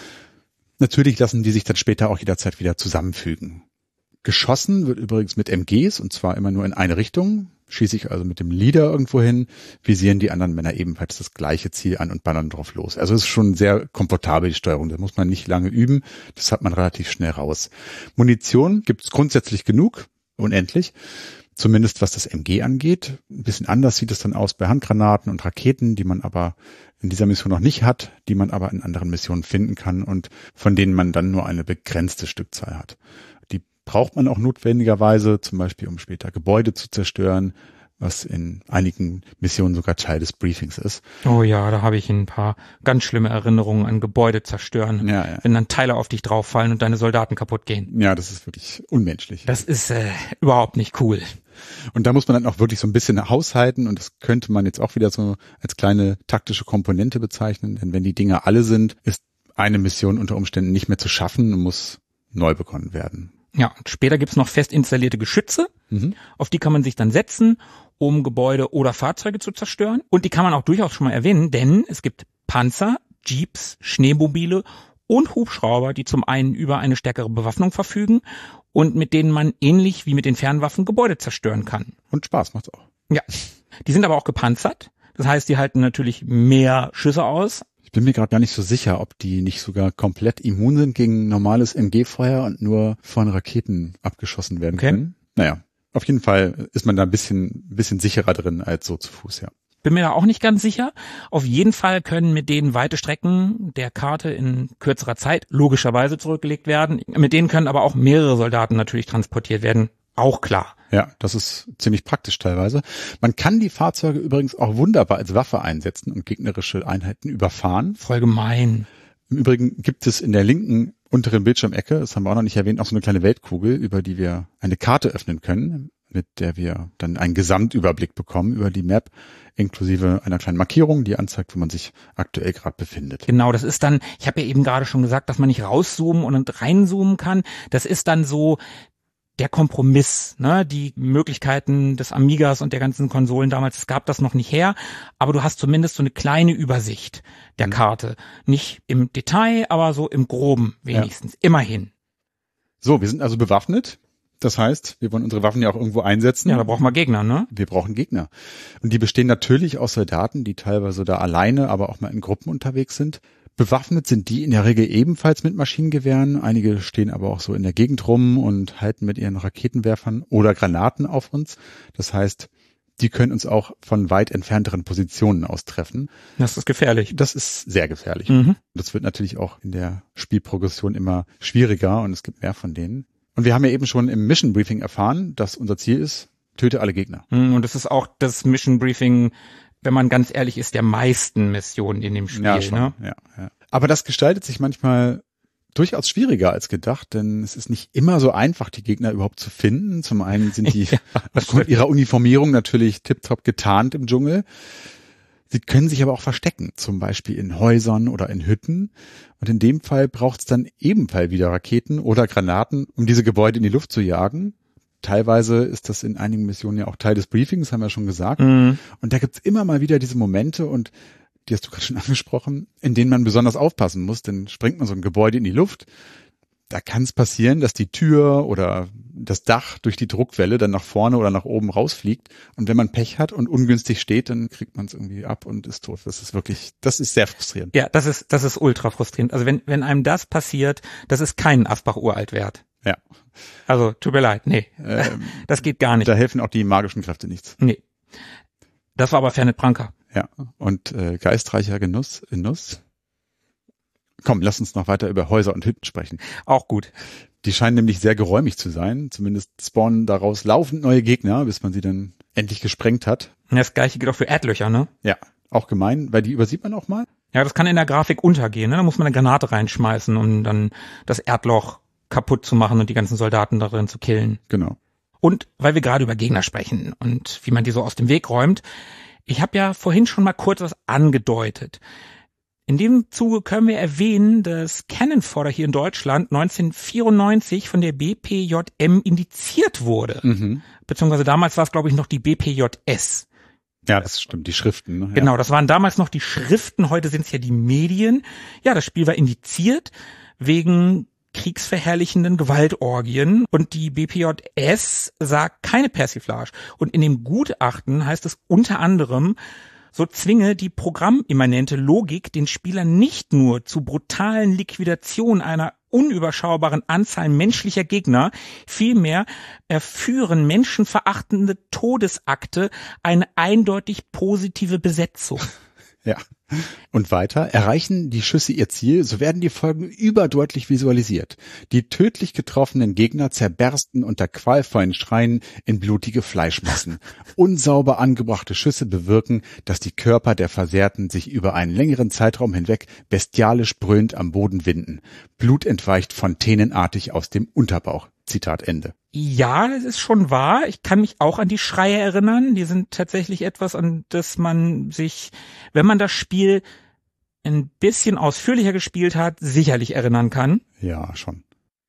Natürlich lassen die sich dann später auch jederzeit wieder zusammenfügen. Geschossen wird übrigens mit M Gs und zwar immer nur in eine Richtung. Schieße ich also mit dem Leader irgendwo hin, visieren die anderen Männer ebenfalls das gleiche Ziel an und ballern drauf los. Also es ist schon sehr komfortabel, die Steuerung. Da muss man nicht lange üben. Das hat man relativ schnell raus. Munition gibt es grundsätzlich genug, unendlich. Zumindest was das M G angeht. Ein bisschen anders sieht es dann aus bei Handgranaten und Raketen, die man aber in dieser Mission noch nicht hat, die man aber in anderen Missionen finden kann und von denen man dann nur eine begrenzte Stückzahl hat. Die braucht man auch notwendigerweise, zum Beispiel um später Gebäude zu zerstören, was in einigen Missionen sogar Teil des Briefings ist. Oh ja, da habe ich ein paar ganz schlimme Erinnerungen an Gebäude zerstören, ja, ja. wenn dann Teile auf dich drauffallen und deine Soldaten kaputt gehen. Ja, das ist wirklich unmenschlich. Das ist äh, überhaupt nicht cool. Und da muss man dann auch wirklich so ein bisschen haushalten und das könnte man jetzt auch wieder so als kleine taktische Komponente bezeichnen, denn wenn die Dinger alle sind, ist eine Mission unter Umständen nicht mehr zu schaffen und muss neu begonnen werden. Ja, und später gibt's noch fest installierte Geschütze, mhm. auf die kann man sich dann setzen, um Gebäude oder Fahrzeuge zu zerstören. Und die kann man auch durchaus schon mal erwähnen, denn es gibt Panzer, Jeeps, Schneemobile und Hubschrauber, die zum einen über eine stärkere Bewaffnung verfügen und mit denen man ähnlich wie mit den Fernwaffen Gebäude zerstören kann. Und Spaß macht's auch. Ja, die sind aber auch gepanzert. Das heißt, die halten natürlich mehr Schüsse aus. Ich bin mir gerade gar nicht so sicher, ob die nicht sogar komplett immun sind gegen normales M G-Feuer und nur von Raketen abgeschossen werden okay. können. Naja, auf jeden Fall ist man da ein bisschen, bisschen sicherer drin als so zu Fuß, ja. Bin mir da auch nicht ganz sicher. Auf jeden Fall können mit denen weite Strecken der Karte in kürzerer Zeit logischerweise zurückgelegt werden. Mit denen können aber auch mehrere Soldaten natürlich transportiert werden. Auch klar. Ja, das ist ziemlich praktisch teilweise. Man kann die Fahrzeuge übrigens auch wunderbar als Waffe einsetzen und gegnerische Einheiten überfahren. Voll gemein. Im Übrigen gibt es in der linken unteren Bildschirmecke, das haben wir auch noch nicht erwähnt, auch so eine kleine Weltkugel, über die wir eine Karte öffnen können, mit der wir dann einen Gesamtüberblick bekommen über die Map, inklusive einer kleinen Markierung, die anzeigt, wo man sich aktuell gerade befindet. Genau, das ist dann, ich habe ja eben gerade schon gesagt, dass man nicht rauszoomen und reinzoomen kann. Das ist dann so der Kompromiss, ne? Die Möglichkeiten des Amigas und der ganzen Konsolen damals, es gab das noch nicht her, aber du hast zumindest so eine kleine Übersicht der mhm. Karte. Nicht im Detail, aber so im Groben wenigstens, ja. Immerhin. So, wir sind also bewaffnet. Das heißt, wir wollen unsere Waffen ja auch irgendwo einsetzen. Ja, da brauchen wir Gegner, ne? Wir brauchen Gegner. Und die bestehen natürlich aus Soldaten, die teilweise da alleine, aber auch mal in Gruppen unterwegs sind. Bewaffnet sind die in der Regel ebenfalls mit Maschinengewehren. Einige stehen aber auch so in der Gegend rum und halten mit ihren Raketenwerfern oder Granaten auf uns. Das heißt, die können uns auch von weit entfernteren Positionen aus treffen. Das ist gefährlich. Das ist sehr gefährlich. Mhm. Das wird natürlich auch in der Spielprogression immer schwieriger und es gibt mehr von denen. Und wir haben ja eben schon im Mission Briefing erfahren, dass unser Ziel ist, töte alle Gegner. Und das ist auch das Mission Briefing, wenn man ganz ehrlich ist, der meisten Missionen in dem Spiel. Ja, schon, ne? ja, ja. Aber das gestaltet sich manchmal durchaus schwieriger als gedacht, denn es ist nicht immer so einfach, die Gegner überhaupt zu finden. Zum einen sind die ja, aufgrund ihrer Uniformierung natürlich tiptop getarnt im Dschungel. Sie können sich aber auch verstecken, zum Beispiel in Häusern oder in Hütten. Und in dem Fall braucht es dann ebenfalls wieder Raketen oder Granaten, um diese Gebäude in die Luft zu jagen. Teilweise ist das in einigen Missionen ja auch Teil des Briefings, haben wir schon gesagt. Mhm. Und da gibt's immer mal wieder diese Momente, und die hast du gerade schon angesprochen, in denen man besonders aufpassen muss, denn springt man so ein Gebäude in die Luft, Da kann es passieren, dass die Tür oder das Dach durch die Druckwelle dann nach vorne oder nach oben rausfliegt. Und wenn man Pech hat und ungünstig steht, dann kriegt man es irgendwie ab und ist tot. Das ist wirklich, das ist sehr frustrierend. Ja, das ist, das ist ultra frustrierend. Also wenn, wenn einem das passiert, das ist keinen Asbach-Uralt wert. Ja. Also, tut mir leid, nee. Ähm, das geht gar nicht. Da helfen auch die magischen Kräfte nichts. Nee. Das war aber Fernet Branca. Ja. Und äh, geistreicher Genuss in Nuss. Komm, lass uns noch weiter über Häuser und Hütten sprechen. Auch gut. Die scheinen nämlich sehr geräumig zu sein. Zumindest spawnen daraus laufend neue Gegner, bis man sie dann endlich gesprengt hat. Das gleiche gilt auch für Erdlöcher, ne? Ja, auch gemein, weil die übersieht man auch mal. Ja, das kann in der Grafik untergehen, ne? Da muss man eine Granate reinschmeißen, um dann das Erdloch kaputt zu machen und die ganzen Soldaten darin zu killen. Genau. Und weil wir gerade über Gegner sprechen und wie man die so aus dem Weg räumt, ich habe ja vorhin schon mal kurz was angedeutet. In dem Zuge können wir erwähnen, dass Cannon Fodder hier in Deutschland neunzehnhundertvierundneunzig von der B P J M indiziert wurde. Mhm. Beziehungsweise damals war es, glaube ich, noch die B P J S. Ja, das stimmt, die Schriften. Ne? Ja. Genau, das waren damals noch die Schriften, heute sind es ja die Medien. Ja, das Spiel war indiziert wegen kriegsverherrlichenden Gewaltorgien und die B P J S sagt keine Persiflage. Und in dem Gutachten heißt es unter anderem, so zwinge die programmimmanente Logik den Spieler nicht nur zu brutalen Liquidation einer unüberschaubaren Anzahl menschlicher Gegner, vielmehr erführen menschenverachtende Todesakte eine eindeutig positive Besetzung. Ja. Und weiter, erreichen die Schüsse ihr Ziel, so werden die Folgen überdeutlich visualisiert. Die tödlich getroffenen Gegner zerbersten unter qualvollen Schreien in blutige Fleischmassen. Unsauber angebrachte Schüsse bewirken, dass die Körper der Versehrten sich über einen längeren Zeitraum hinweg bestialisch brüllend am Boden winden. Blut entweicht fontänenartig aus dem Unterbauch. Zitat Ende. Ja, das ist schon wahr. Ich kann mich auch an die Schreie erinnern. Die sind tatsächlich etwas, an das man sich, wenn man das Spiel ein bisschen ausführlicher gespielt hat, sicherlich erinnern kann. Ja, schon.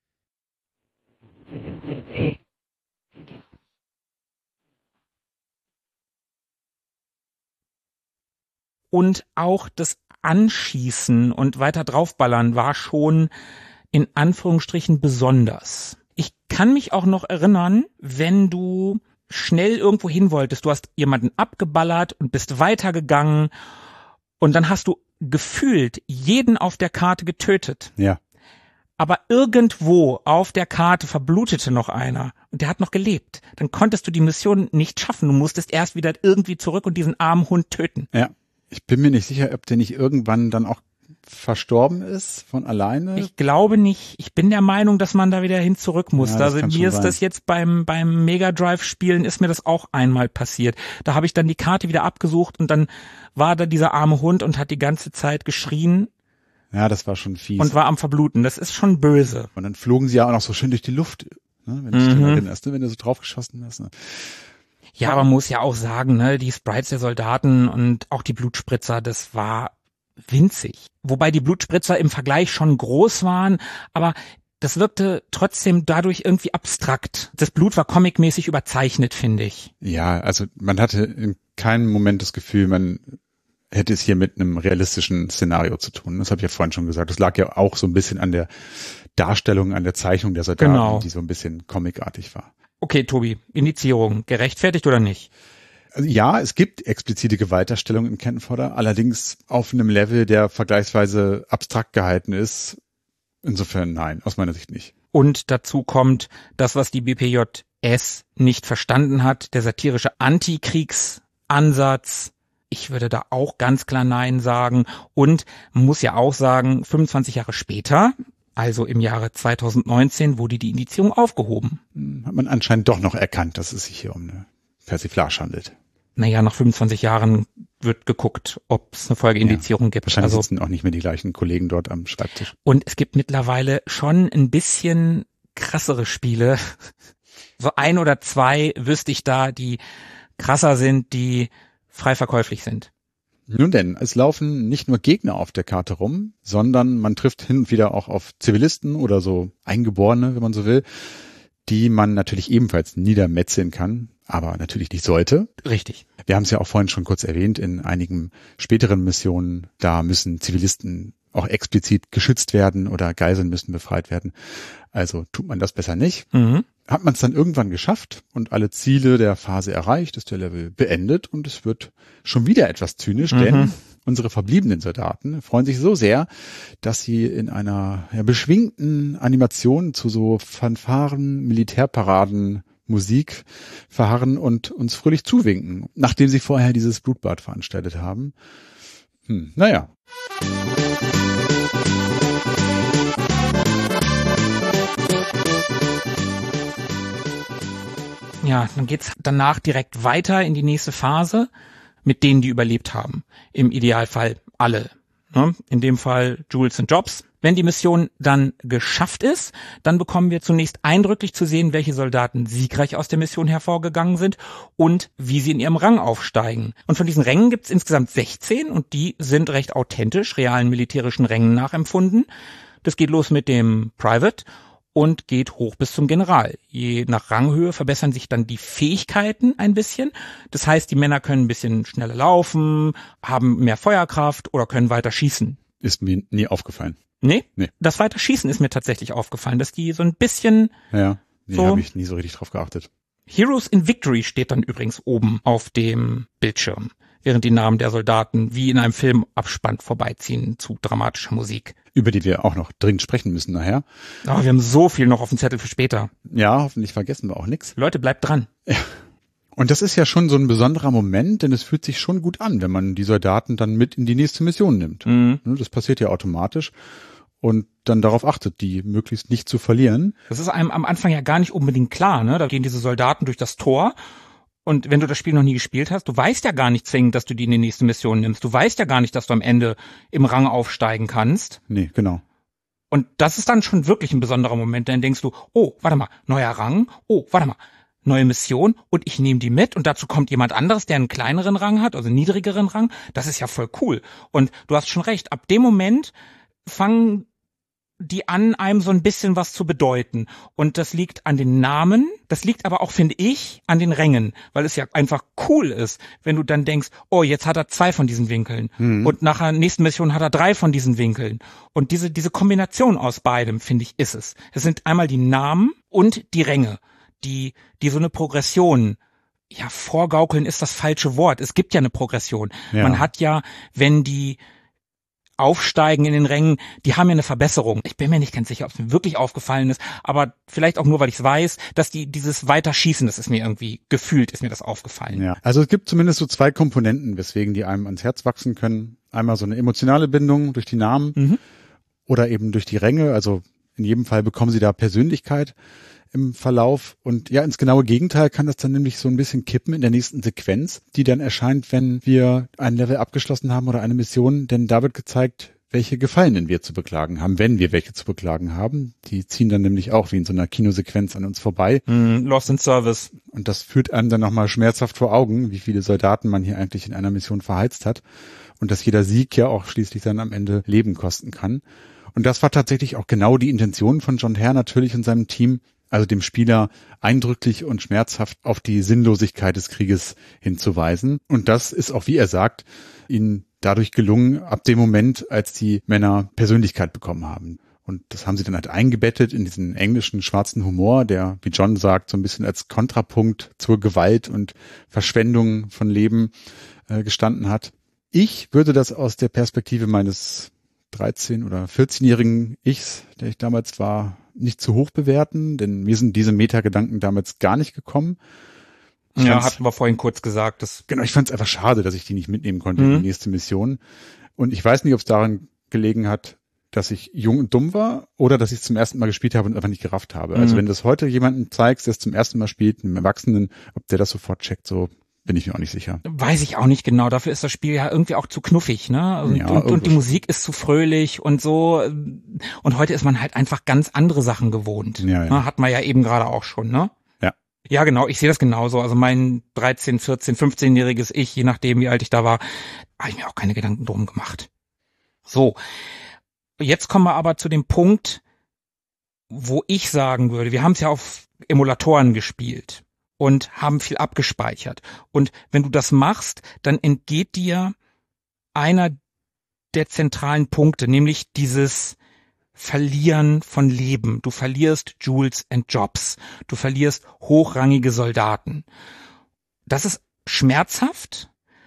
Und auch das Anschießen und weiter draufballern war schon in Anführungsstrichen besonders. Ich kann mich auch noch erinnern, wenn du schnell irgendwo hin wolltest, du hast jemanden abgeballert und bist weitergegangen und dann hast du gefühlt jeden auf der Karte getötet. Ja. Aber irgendwo auf der Karte verblutete noch einer und der hat noch gelebt. Dann konntest du die Mission nicht schaffen. Du musstest erst wieder irgendwie zurück und diesen armen Hund töten. Ja. Ich bin mir nicht sicher, ob der nicht irgendwann dann auch verstorben ist von alleine. Ich glaube nicht. Ich bin der Meinung, dass man da wieder hin zurück muss. Ja, also mir ist sein. das jetzt beim beim Mega Drive Spielen ist mir das auch einmal passiert. Da habe ich dann die Karte wieder abgesucht und dann war da dieser arme Hund und hat die ganze Zeit geschrien. Ja, das war schon fies. Und war am Verbluten. Das ist schon böse. Und dann flogen sie ja auch noch so schön durch die Luft, ne, wenn du dich mhm. erinnerst, ne, wenn du so draufgeschossen hast. Ne. Ja, aber man muss ja auch sagen, ne, die Sprites der Soldaten und auch die Blutspritzer, das war winzig. Wobei die Blutspritzer im Vergleich schon groß waren, aber das wirkte trotzdem dadurch irgendwie abstrakt. Das Blut war comicmäßig überzeichnet, finde ich. Ja, also man hatte in keinem Moment das Gefühl, man hätte es hier mit einem realistischen Szenario zu tun. Das habe ich ja vorhin schon gesagt. Das lag ja auch so ein bisschen an der Darstellung, an der Zeichnung der Soldaten, genau. die so ein bisschen comicartig war. Okay, Tobi, Indizierung, gerechtfertigt oder nicht? Also ja, es gibt explizite Gewaltdarstellung im Cannon Fodder, allerdings auf einem Level, der vergleichsweise abstrakt gehalten ist. Insofern nein, aus meiner Sicht nicht. Und dazu kommt das, was die B P J S nicht verstanden hat, der satirische Antikriegsansatz. Ich würde da auch ganz klar nein sagen. Und man muss ja auch sagen, fünfundzwanzig Jahre später, also im Jahre zweitausendneunzehn, wurde die Indizierung aufgehoben. Hat man anscheinend doch noch erkannt, dass es sich hier um eine Persiflage handelt. Naja, nach fünfundzwanzig Jahren wird geguckt, ob es eine Folgeindizierung ja, gibt. Wahrscheinlich also, sitzen auch nicht mehr die gleichen Kollegen dort am Schreibtisch. Und es gibt mittlerweile schon ein bisschen krassere Spiele. So ein oder zwei wüsste ich da, die krasser sind, die frei verkäuflich sind. Nun denn, es laufen nicht nur Gegner auf der Karte rum, sondern man trifft hin und wieder auch auf Zivilisten oder so Eingeborene, wenn man so will, die man natürlich ebenfalls niedermetzeln kann, aber natürlich nicht sollte. Richtig. Wir haben es ja auch vorhin schon kurz erwähnt, in einigen späteren Missionen, da müssen Zivilisten auch explizit geschützt werden oder Geiseln müssen befreit werden. Also tut man das besser nicht. Mhm. Hat man es dann irgendwann geschafft und alle Ziele der Phase erreicht, ist der Level beendet und es wird schon wieder etwas zynisch, mhm. denn unsere verbliebenen Soldaten freuen sich so sehr, dass sie in einer ja, beschwingten Animation zu so Fanfaren, Militärparaden, Musik verharren und uns fröhlich zuwinken, nachdem sie vorher dieses Blutbad veranstaltet haben. Hm, naja. Ja, dann geht's danach direkt weiter in die nächste Phase mit denen, die überlebt haben. Im Idealfall alle. Ne? In dem Fall Jules und Jobs. Wenn die Mission dann geschafft ist, dann bekommen wir zunächst eindrücklich zu sehen, welche Soldaten siegreich aus der Mission hervorgegangen sind und wie sie in ihrem Rang aufsteigen. Und von diesen Rängen gibt's insgesamt sechzehn und die sind recht authentisch, realen militärischen Rängen nachempfunden. Das geht los mit dem Private und geht hoch bis zum General. Je nach Ranghöhe verbessern sich dann die Fähigkeiten ein bisschen. Das heißt, die Männer können ein bisschen schneller laufen, haben mehr Feuerkraft oder können weiter schießen. Ist mir nie aufgefallen. Nee? Nee. Das Weiterschießen ist mir tatsächlich aufgefallen, dass die so ein bisschen... Ja, nee, so habe ich nie so richtig drauf geachtet. Heroes in Victory steht dann übrigens oben auf dem Bildschirm, während die Namen der Soldaten wie in einem Filmabspann vorbeiziehen zu dramatischer Musik. Über die wir auch noch dringend sprechen müssen nachher. Aber wir haben so viel noch auf dem Zettel für später. Ja, hoffentlich vergessen wir auch nichts. Leute, bleibt dran. Ja. Und das ist ja schon so ein besonderer Moment, denn es fühlt sich schon gut an, wenn man die Soldaten dann mit in die nächste Mission nimmt. Mhm. Das passiert ja automatisch. Und dann darauf achtet, die möglichst nicht zu verlieren. Das ist einem am Anfang ja gar nicht unbedingt klar, ne? Da gehen diese Soldaten durch das Tor. Und wenn du das Spiel noch nie gespielt hast, du weißt ja gar nicht zwingend, dass du die in die nächste Mission nimmst. Du weißt ja gar nicht, dass du am Ende im Rang aufsteigen kannst. Nee, genau. Und das ist dann schon wirklich ein besonderer Moment. Dann denkst du, oh, warte mal, neuer Rang. Oh, warte mal, neue Mission. Und ich nehme die mit. Und dazu kommt jemand anderes, der einen kleineren Rang hat, also einen niedrigeren Rang. Das ist ja voll cool. Und du hast schon recht, ab dem Moment fangen die an, einem so ein bisschen was zu bedeuten. Und das liegt an den Namen, das liegt aber auch, finde ich, an den Rängen, weil es ja einfach cool ist, wenn du dann denkst, oh, jetzt hat er zwei von diesen Winkeln mhm. und nach der nächsten Mission hat er drei von diesen Winkeln. Und diese diese Kombination aus beidem, finde ich, ist es. Es sind einmal die Namen und die Ränge, die die so eine Progression, ja, vorgaukeln ist das falsche Wort. Es gibt ja eine Progression. Ja. Man hat ja, wenn die aufsteigen in den Rängen, die haben ja eine Verbesserung. Ich bin mir nicht ganz sicher, ob es mir wirklich aufgefallen ist, aber vielleicht auch nur, weil ich es weiß, dass die dieses Weiterschießen, das ist mir irgendwie gefühlt, ist mir das aufgefallen. Ja, also es gibt zumindest so zwei Komponenten, weswegen die einem ans Herz wachsen können. Einmal so eine emotionale Bindung durch die Namen mhm. oder eben durch die Ränge. Also in jedem Fall bekommen sie da Persönlichkeit im Verlauf. Und ja, ins genaue Gegenteil kann das dann nämlich so ein bisschen kippen in der nächsten Sequenz, die dann erscheint, wenn wir ein Level abgeschlossen haben oder eine Mission. Denn da wird gezeigt, welche Gefallenen wir zu beklagen haben, wenn wir welche zu beklagen haben. Die ziehen dann nämlich auch wie in so einer Kinosequenz an uns vorbei. Mm, Lost in Service. Und das führt einem dann nochmal schmerzhaft vor Augen, wie viele Soldaten man hier eigentlich in einer Mission verheizt hat. Und dass jeder Sieg ja auch schließlich dann am Ende Leben kosten kann. Und das war tatsächlich auch genau die Intention von John Hare natürlich und seinem Team, also dem Spieler eindrücklich und schmerzhaft auf die Sinnlosigkeit des Krieges hinzuweisen. Und das ist auch, wie er sagt, ihnen dadurch gelungen, ab dem Moment, als die Männer Persönlichkeit bekommen haben. Und das haben sie dann halt eingebettet in diesen englischen schwarzen Humor, der, wie John sagt, so ein bisschen als Kontrapunkt zur Gewalt und Verschwendung von Leben äh, gestanden hat. Ich würde das aus der Perspektive meines dreizehn- oder vierzehnjährigen Ichs, der ich damals war, nicht zu hoch bewerten, denn mir sind diese Metagedanken damals gar nicht gekommen. Ich ja, hatten wir vorhin kurz gesagt. Das genau, ich fand es einfach schade, dass ich die nicht mitnehmen konnte mhm. in die nächste Mission. Und ich weiß nicht, ob es daran gelegen hat, dass ich jung und dumm war oder dass ich es zum ersten Mal gespielt habe und einfach nicht gerafft habe. Mhm. Also wenn du das heute jemandem zeigst, der es zum ersten Mal spielt, einem Erwachsenen, ob der das sofort checkt, so bin ich mir auch nicht sicher. Weiß ich auch nicht genau. Dafür ist das Spiel ja irgendwie auch zu knuffig, ne? Und, ja, und, und die Musik ist zu fröhlich und so. Und heute ist man halt einfach ganz andere Sachen gewohnt. Ja, ja. Hat man ja eben gerade auch schon, ne? Ja. Ja, genau. Ich sehe das genauso. Also mein dreizehn-, vierzehn-, fünfzehnjähriges Ich, je nachdem, wie alt ich da war, habe ich mir auch keine Gedanken drum gemacht. So. Jetzt kommen wir aber zu dem Punkt, wo ich sagen würde, wir haben es ja auf Emulatoren gespielt und haben viel abgespeichert. Und wenn du das machst, dann entgeht dir einer der zentralen Punkte, nämlich dieses Verlieren von Leben. Du verlierst Jules and Jobs. Du verlierst hochrangige Soldaten. Das ist schmerzhaft,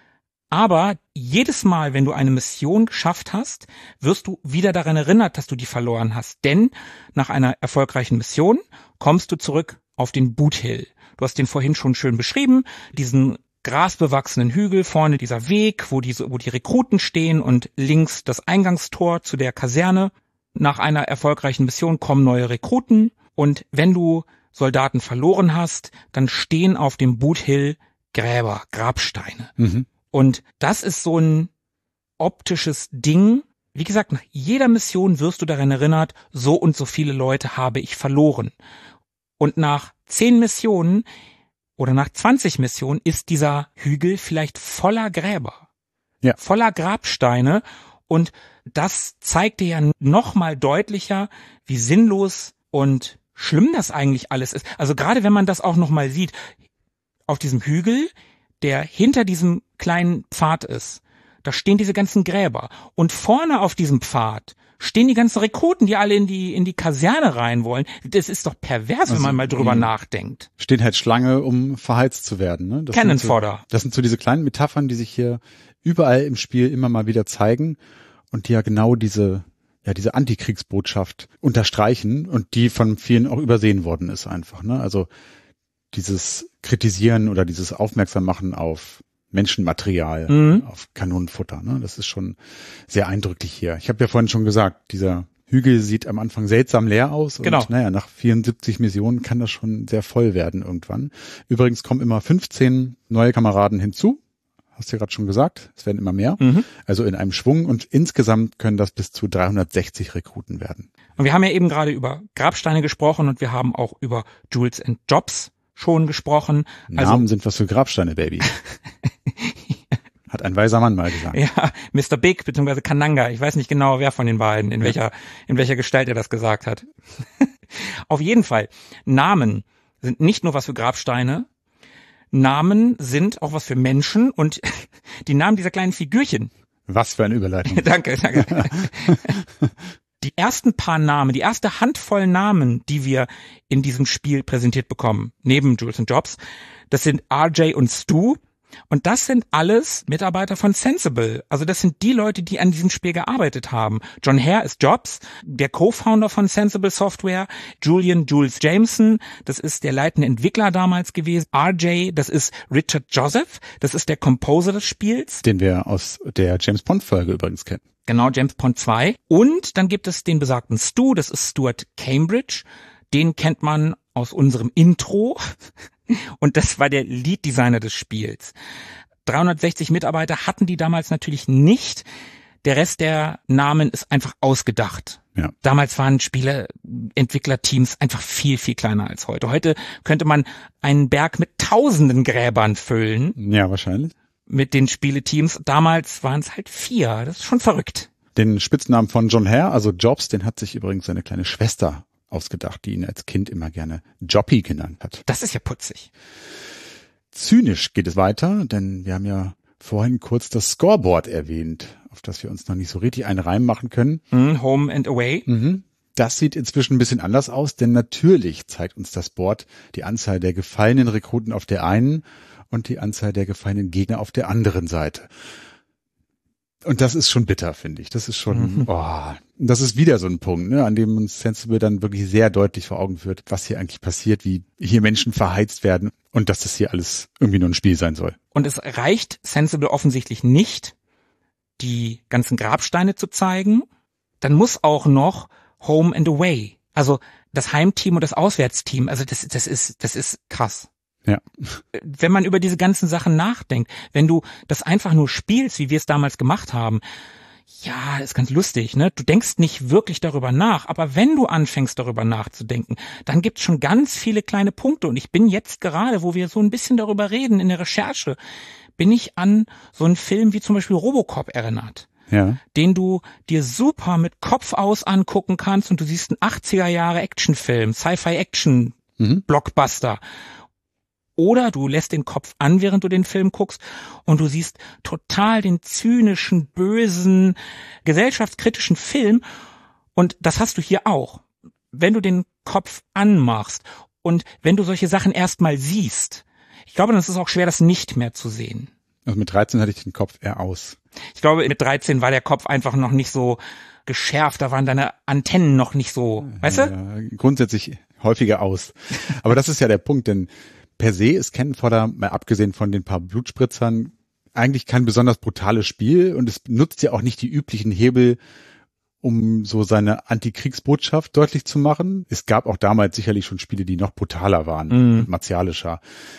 aber jedes Mal, wenn du eine Mission geschafft hast, wirst du wieder daran erinnert, dass du die verloren hast. Denn nach einer erfolgreichen Mission kommst du zurück auf den Boot Hill. Du hast den vorhin schon schön beschrieben, diesen grasbewachsenen Hügel, vorne dieser Weg, wo die, wo die Rekruten stehen und links das Eingangstor zu der Kaserne. Nach einer erfolgreichen Mission kommen neue Rekruten und wenn du Soldaten verloren hast, dann stehen auf dem Boot Hill Gräber, Grabsteine. Mhm. Und das ist so ein optisches Ding. Wie gesagt, nach jeder Mission wirst du daran erinnert, so und so viele Leute habe ich verloren. Und nach zehn Missionen oder nach zwanzig Missionen ist dieser Hügel vielleicht voller Gräber, ja. voller Grabsteine. Und das zeigt dir ja noch mal deutlicher, wie sinnlos und schlimm das eigentlich alles ist. Also gerade wenn man das auch noch mal sieht, auf diesem Hügel, der hinter diesem kleinen Pfad ist, da stehen diese ganzen Gräber. Und vorne auf diesem Pfad stehen die ganzen Rekruten, die alle in die in die Kaserne rein wollen. Das ist doch pervers, also, wenn man mal drüber nachdenkt. Stehen halt Schlange, um verheizt zu werden. Ne? Das Cannon sind so, Fodder. Das sind so diese kleinen Metaphern, die sich hier überall im Spiel immer mal wieder zeigen und die ja genau diese ja diese Antikriegsbotschaft unterstreichen und die von vielen auch übersehen worden ist einfach. Ne? Also dieses Kritisieren oder dieses Aufmerksammachen auf Menschenmaterial, mhm. auf Kanonenfutter. Ne? Das ist schon sehr eindrücklich hier. Ich habe ja vorhin schon gesagt, dieser Hügel sieht am Anfang seltsam leer aus. Genau. Und naja, nach vierundsiebzig Missionen kann das schon sehr voll werden irgendwann. Übrigens kommen immer fünfzehn neue Kameraden hinzu. Hast du ja gerade schon gesagt, es werden immer mehr. Mhm. Also in einem Schwung und insgesamt können das bis zu dreihundertsechzig Rekruten werden. Und wir haben ja eben gerade über Grabsteine gesprochen und wir haben auch über Jules and Jobs schon gesprochen. Also, Namen sind was für Grabsteine, Baby. Hat ein weiser Mann mal gesagt. Ja, Mister Big bzw. Kananga. Ich weiß nicht genau, wer von den beiden, in ja. welcher in welcher Gestalt er das gesagt hat. Auf jeden Fall, Namen sind nicht nur was für Grabsteine, Namen sind auch was für Menschen und die Namen dieser kleinen Figürchen. Was für eine Überleitung. Danke, danke. Die ersten paar Namen, die erste Handvoll Namen, die wir in diesem Spiel präsentiert bekommen, neben Jules and Jobs, das sind R J und Stu. Und das sind alles Mitarbeiter von Sensible. Also das sind die Leute, die an diesem Spiel gearbeitet haben. John Hare ist Jobs, der Co-Founder von Sensible Software. Julian Jules Jameson, das ist der leitende Entwickler damals gewesen. R J, das ist Richard Joseph, das ist der Composer des Spiels. Den wir aus der James Bond-Folge übrigens kennen. Genau, James Bond zwei. Und dann gibt es den besagten Stu, das ist Stuart Cambridge. Den kennt man aus unserem Intro. Und das war der Lead-Designer des Spiels. dreihundertsechzig Mitarbeiter hatten die damals natürlich nicht. Der Rest der Namen ist einfach ausgedacht. Ja. Damals waren Spieleentwicklerteams einfach viel, viel kleiner als heute. Heute könnte man einen Berg mit tausenden Gräbern füllen. Ja, wahrscheinlich. Mit den Spieleteams. Damals waren es halt vier. Das ist schon verrückt. Den Spitznamen von John Hare, also Jobs, den hat sich übrigens seine kleine Schwester ausgedacht, die ihn als Kind immer gerne Joppy genannt hat. Das ist ja putzig. Zynisch geht es weiter, denn wir haben ja vorhin kurz das Scoreboard erwähnt, auf das wir uns noch nicht so richtig einen Reim machen können. Mm, home and away. Mhm. Das sieht inzwischen ein bisschen anders aus, denn natürlich zeigt uns das Board die Anzahl der gefallenen Rekruten auf der einen und die Anzahl der gefallenen Gegner auf der anderen Seite. Und das ist schon bitter, finde ich. Das ist schon, mhm. oh, das ist wieder so ein Punkt, ne, an dem uns Sensible dann wirklich sehr deutlich vor Augen führt, was hier eigentlich passiert, wie hier Menschen verheizt werden und dass das hier alles irgendwie nur ein Spiel sein soll. Und es reicht Sensible offensichtlich nicht, die ganzen Grabsteine zu zeigen. Dann muss auch noch Home and Away, also das Heimteam und das Auswärtsteam, also das, das ist, das ist krass. Ja. Wenn man über diese ganzen Sachen nachdenkt, wenn du das einfach nur spielst, wie wir es damals gemacht haben, ja, ist ganz lustig, ne? Du denkst nicht wirklich darüber nach, aber wenn du anfängst darüber nachzudenken, dann gibt's schon ganz viele kleine Punkte und ich bin jetzt gerade, wo wir so ein bisschen darüber reden in der Recherche, bin ich an so einen Film wie zum Beispiel Robocop erinnert. Ja. Den du dir super mit Kopf aus angucken kannst und du siehst einen achtziger Jahre Actionfilm, Sci-Fi Action mhm. Blockbuster. Oder du lässt den Kopf an, während du den Film guckst und du siehst total den zynischen, bösen, gesellschaftskritischen Film und das hast du hier auch. Wenn du den Kopf anmachst und wenn du solche Sachen erstmal siehst, ich glaube, dann ist es auch schwer, das nicht mehr zu sehen. Also mit dreizehn hatte ich den Kopf eher aus. Ich glaube, mit dreizehn war der Kopf einfach noch nicht so geschärft, da waren deine Antennen noch nicht so, weißt du? Ja, grundsätzlich häufiger aus. Aber das ist ja der Punkt, denn per se ist Cannon Fodder, mal abgesehen von den paar Blutspritzern, eigentlich kein besonders brutales Spiel und es nutzt ja auch nicht die üblichen Hebel, um so seine Antikriegsbotschaft deutlich zu machen. Es gab auch damals sicherlich schon Spiele, die noch brutaler waren, Mhm. und martialischer.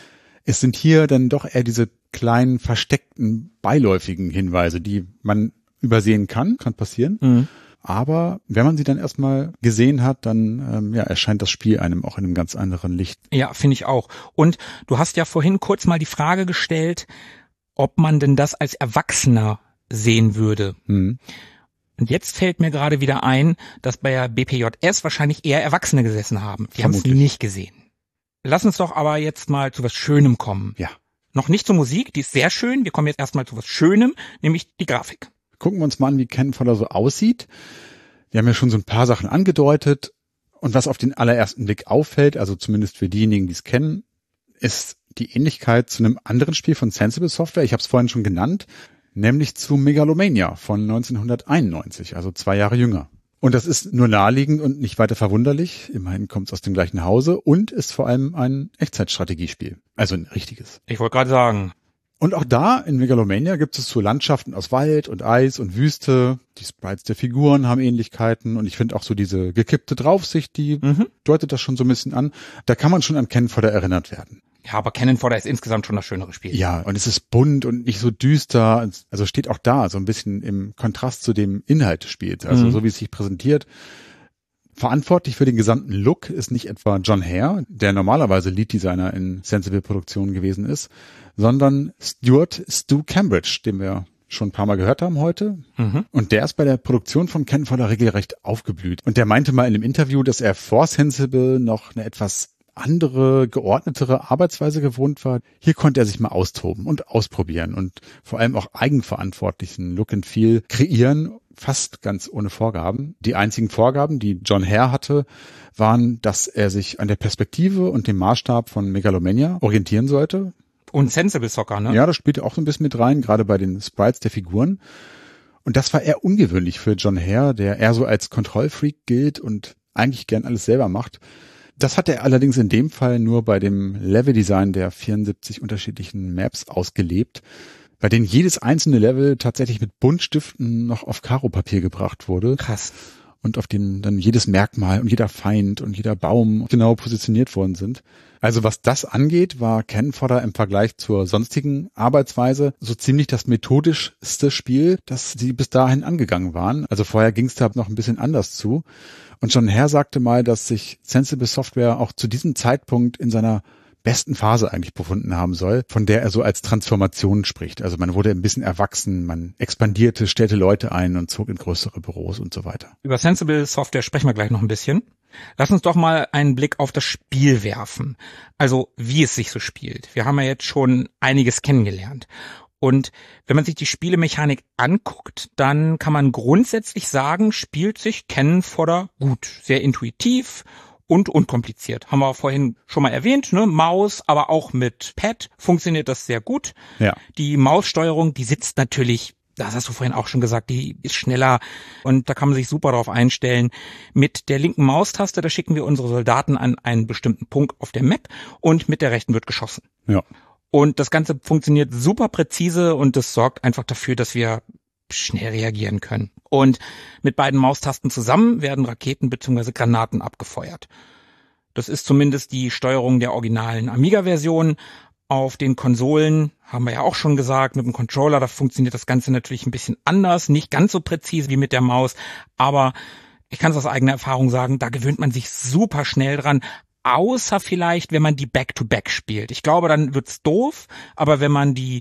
Es sind hier dann doch eher diese kleinen, versteckten, beiläufigen Hinweise, die man übersehen kann, kann passieren. Mhm. Aber wenn man sie dann erstmal gesehen hat, dann ähm, ja, erscheint das Spiel einem auch in einem ganz anderen Licht. Ja, finde ich auch. Und du hast ja vorhin kurz mal die Frage gestellt, ob man denn das als Erwachsener sehen würde. Hm. Und jetzt fällt mir gerade wieder ein, dass bei der B P J S wahrscheinlich eher Erwachsene gesessen haben. Die haben es Vermutlich. nicht gesehen. Lass uns doch aber jetzt mal zu was Schönem kommen. Ja. Noch nicht zur Musik, die ist sehr schön. Wir kommen jetzt erstmal zu was Schönem, nämlich die Grafik. Gucken wir uns mal an, wie Cannon Fodder so aussieht. Wir haben ja schon so ein paar Sachen angedeutet. Und was auf den allerersten Blick auffällt, also zumindest für diejenigen, die es kennen, ist die Ähnlichkeit zu einem anderen Spiel von Sensible Software. Ich habe es vorhin schon genannt, nämlich zu Megalomania von neunzehnhunderteinundneunzig, also zwei Jahre jünger. Und das ist nur naheliegend und nicht weiter verwunderlich. Immerhin kommt es aus dem gleichen Hause und ist vor allem ein Echtzeitstrategiespiel. Also ein richtiges. Ich wollte gerade sagen. Und auch da in Megalomania gibt es so Landschaften aus Wald und Eis und Wüste. Die Sprites der Figuren haben Ähnlichkeiten und ich finde auch so diese gekippte Draufsicht, die Mhm. deutet das schon so ein bisschen an. Da kann man schon an Cannon Fodder erinnert werden. Ja, aber Cannon Fodder ist insgesamt schon das schönere Spiel. Ja, und es ist bunt und nicht so düster. Also steht auch da so ein bisschen im Kontrast zu dem Inhalt des Spiels. Also Mhm. so wie es sich präsentiert. Verantwortlich für den gesamten Look ist nicht etwa John Hare, der normalerweise Lead-Designer in Sensible-Produktionen gewesen ist, sondern Stuart Stu Cambridge, den wir schon ein paar Mal gehört haben heute. Mhm. Und der ist bei der Produktion von Cannon Fodder regelrecht aufgeblüht. Und der meinte mal in einem Interview, dass er vor Sensible noch eine etwas andere, geordnetere Arbeitsweise gewohnt war. Hier konnte er sich mal austoben und ausprobieren und vor allem auch eigenverantwortlichen Look and Feel kreieren, fast ganz ohne Vorgaben. Die einzigen Vorgaben, die John Hare hatte, waren, dass er sich an der Perspektive und dem Maßstab von Megalomania orientieren sollte. Und Sensible Soccer, ne? Ja, das spielte auch so ein bisschen mit rein, gerade bei den Sprites der Figuren. Und das war eher ungewöhnlich für John Hare, der eher so als Kontrollfreak gilt und eigentlich gern alles selber macht. Das hat er allerdings in dem Fall nur bei dem Leveldesign der vierundsiebzig unterschiedlichen Maps ausgelebt, bei denen jedes einzelne Level tatsächlich mit Buntstiften noch auf Karo-Papier gebracht wurde. Krass. Und auf dem dann jedes Merkmal und jeder Feind und jeder Baum genau positioniert worden sind. Also was das angeht, war Cannon Fodder im Vergleich zur sonstigen Arbeitsweise so ziemlich das methodischste Spiel, das sie bis dahin angegangen waren. Also vorher ging es da noch ein bisschen anders zu. Und John Hare sagte mal, dass sich Sensible Software auch zu diesem Zeitpunkt in seiner besten Phase eigentlich befunden haben soll, von der er so als Transformation spricht. Also man wurde ein bisschen erwachsen, man expandierte, stellte Leute ein und zog in größere Büros und so weiter. Über Sensible Software sprechen wir gleich noch ein bisschen. Lass uns doch mal einen Blick auf das Spiel werfen. Also wie es sich so spielt. Wir haben ja jetzt schon einiges kennengelernt. Und wenn man sich die Spielemechanik anguckt, dann kann man grundsätzlich sagen, spielt sich Cannon Fodder gut. Sehr intuitiv und unkompliziert. Haben wir vorhin schon mal erwähnt, ne? Maus, aber auch mit Pad funktioniert das sehr gut. Ja. Die Maussteuerung, die sitzt natürlich, das hast du vorhin auch schon gesagt, die ist schneller und da kann man sich super darauf einstellen. Mit der linken Maustaste, da schicken wir unsere Soldaten an einen bestimmten Punkt auf der Map und mit der rechten wird geschossen. Ja. Und das Ganze funktioniert super präzise und das sorgt einfach dafür, dass wir schnell reagieren können. Und mit beiden Maustasten zusammen werden Raketen bzw. Granaten abgefeuert. Das ist zumindest die Steuerung der originalen Amiga-Version. Auf den Konsolen haben wir ja auch schon gesagt, mit dem Controller, da funktioniert das Ganze natürlich ein bisschen anders, nicht ganz so präzise wie mit der Maus, aber ich kann es aus eigener Erfahrung sagen, da gewöhnt man sich super schnell dran, außer vielleicht, wenn man die Back-to-Back spielt. Ich glaube, dann wird's doof, aber wenn man die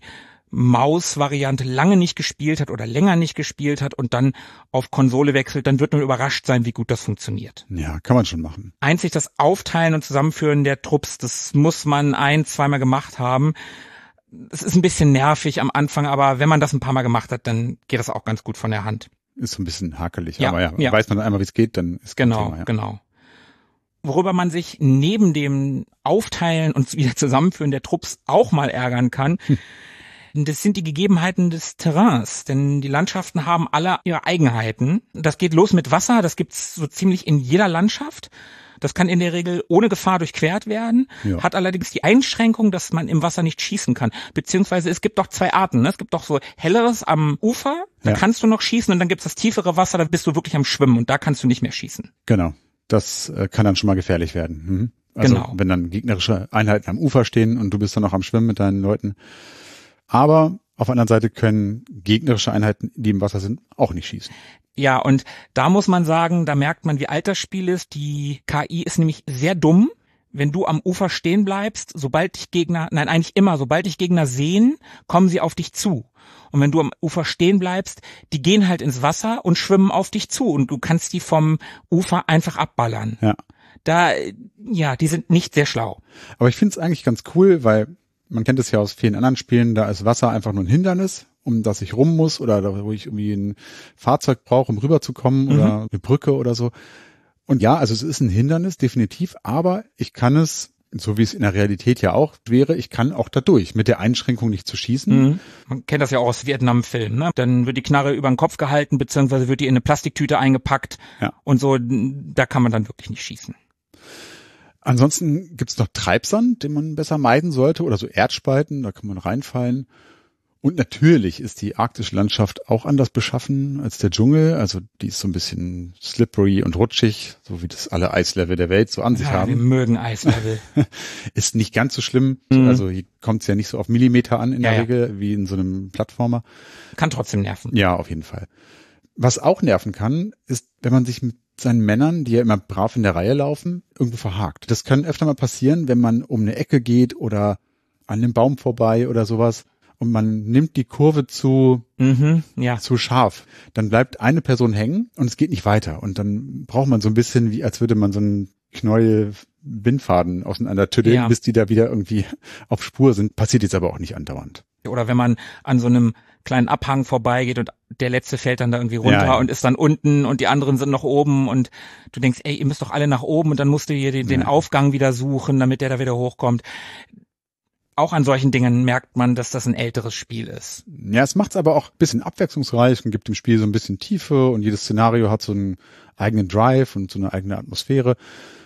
Maus-Variante lange nicht gespielt hat oder länger nicht gespielt hat und dann auf Konsole wechselt, dann wird man überrascht sein, wie gut das funktioniert. Ja, kann man schon machen. Einzig das Aufteilen und Zusammenführen der Trupps, das muss man ein-, zweimal gemacht haben. Es ist ein bisschen nervig am Anfang, aber wenn man das ein paar Mal gemacht hat, dann geht das auch ganz gut von der Hand. Ist so ein bisschen hakelig, ja, aber ja, ja, weiß man einmal, wie es geht, dann ist kein genau, Thema, ja. Genau. Worüber man sich neben dem Aufteilen und wieder Zusammenführen der Trupps auch mal ärgern kann, hm. das sind die Gegebenheiten des Terrains, denn die Landschaften haben alle ihre Eigenheiten. Das geht los mit Wasser, das gibt's so ziemlich in jeder Landschaft. Das kann in der Regel ohne Gefahr durchquert werden, ja. Hat allerdings die Einschränkung, dass man im Wasser nicht schießen kann. Beziehungsweise es gibt doch zwei Arten. Ne? Es gibt doch so helleres am Ufer, da ja. kannst du noch schießen, und dann gibt's das tiefere Wasser, da bist du wirklich am Schwimmen und da kannst du nicht mehr schießen. Genau, das äh, kann dann schon mal gefährlich werden. Mhm. Also genau. Wenn dann gegnerische Einheiten am Ufer stehen und du bist dann noch am Schwimmen mit deinen Leuten. Aber auf der anderen Seite können gegnerische Einheiten, die im Wasser sind, auch nicht schießen. Ja, und da muss man sagen, da merkt man, wie alt das Spiel ist. Die K I ist nämlich sehr dumm. Wenn du am Ufer stehen bleibst, sobald dich Gegner, nein, eigentlich immer, sobald dich Gegner sehen, kommen sie auf dich zu. Und wenn du am Ufer stehen bleibst, die gehen halt ins Wasser und schwimmen auf dich zu und du kannst die vom Ufer einfach abballern. Ja. Da, ja, die sind nicht sehr schlau. Aber ich finde es eigentlich ganz cool, weil man kennt es ja aus vielen anderen Spielen, da ist Wasser einfach nur ein Hindernis, um das ich rum muss, oder da, wo ich irgendwie ein Fahrzeug brauche, um rüberzukommen, mhm. oder eine Brücke oder so. Und ja, also es ist ein Hindernis, definitiv, aber ich kann es, so wie es in der Realität ja auch wäre, ich kann auch da durch, mit der Einschränkung nicht zu schießen. Mhm. Man kennt das ja auch aus Vietnam-Filmen, ne? Dann wird die Knarre über den Kopf gehalten, beziehungsweise wird die in eine Plastiktüte eingepackt, ja. Und so, da kann man dann wirklich nicht schießen. Ansonsten gibt's noch Treibsand, den man besser meiden sollte, oder so Erdspalten, da kann man reinfallen. Und natürlich ist die arktische Landschaft auch anders beschaffen als der Dschungel. Also die ist so ein bisschen slippery und rutschig, so wie das alle Eislevel der Welt so an sich ja, haben. Wir mögen Eislevel. Ist nicht ganz so schlimm. Mhm. Also hier kommt es ja nicht so auf Millimeter an in ja, der Regel, ja. wie in so einem Plattformer. Kann trotzdem nerven. Ja, auf jeden Fall. Was auch nerven kann, ist, wenn man sich mit seinen Männern, die ja immer brav in der Reihe laufen, irgendwo verhakt. Das kann öfter mal passieren, wenn man um eine Ecke geht oder an einem Baum vorbei oder sowas. Und man nimmt die Kurve zu, mhm, ja. zu scharf. Dann bleibt eine Person hängen und es geht nicht weiter. Und dann braucht man so ein bisschen, wie als würde man so einen Knäuel Bindfaden auseinander tüddeln, ja. bis die da wieder irgendwie auf Spur sind. Passiert jetzt aber auch nicht andauernd. Oder wenn man an so einem kleinen Abhang vorbeigeht und der letzte fällt dann da irgendwie runter ja, ja. und ist dann unten und die anderen sind noch oben und du denkst, ey, ihr müsst doch alle nach oben und dann musst du hier den, den ja. Aufgang wieder suchen, damit der da wieder hochkommt. Auch an solchen Dingen merkt man, dass das ein älteres Spiel ist. Ja, es macht's aber auch ein bisschen abwechslungsreich und gibt dem Spiel so ein bisschen Tiefe und jedes Szenario hat so einen eigenen Drive und so eine eigene Atmosphäre.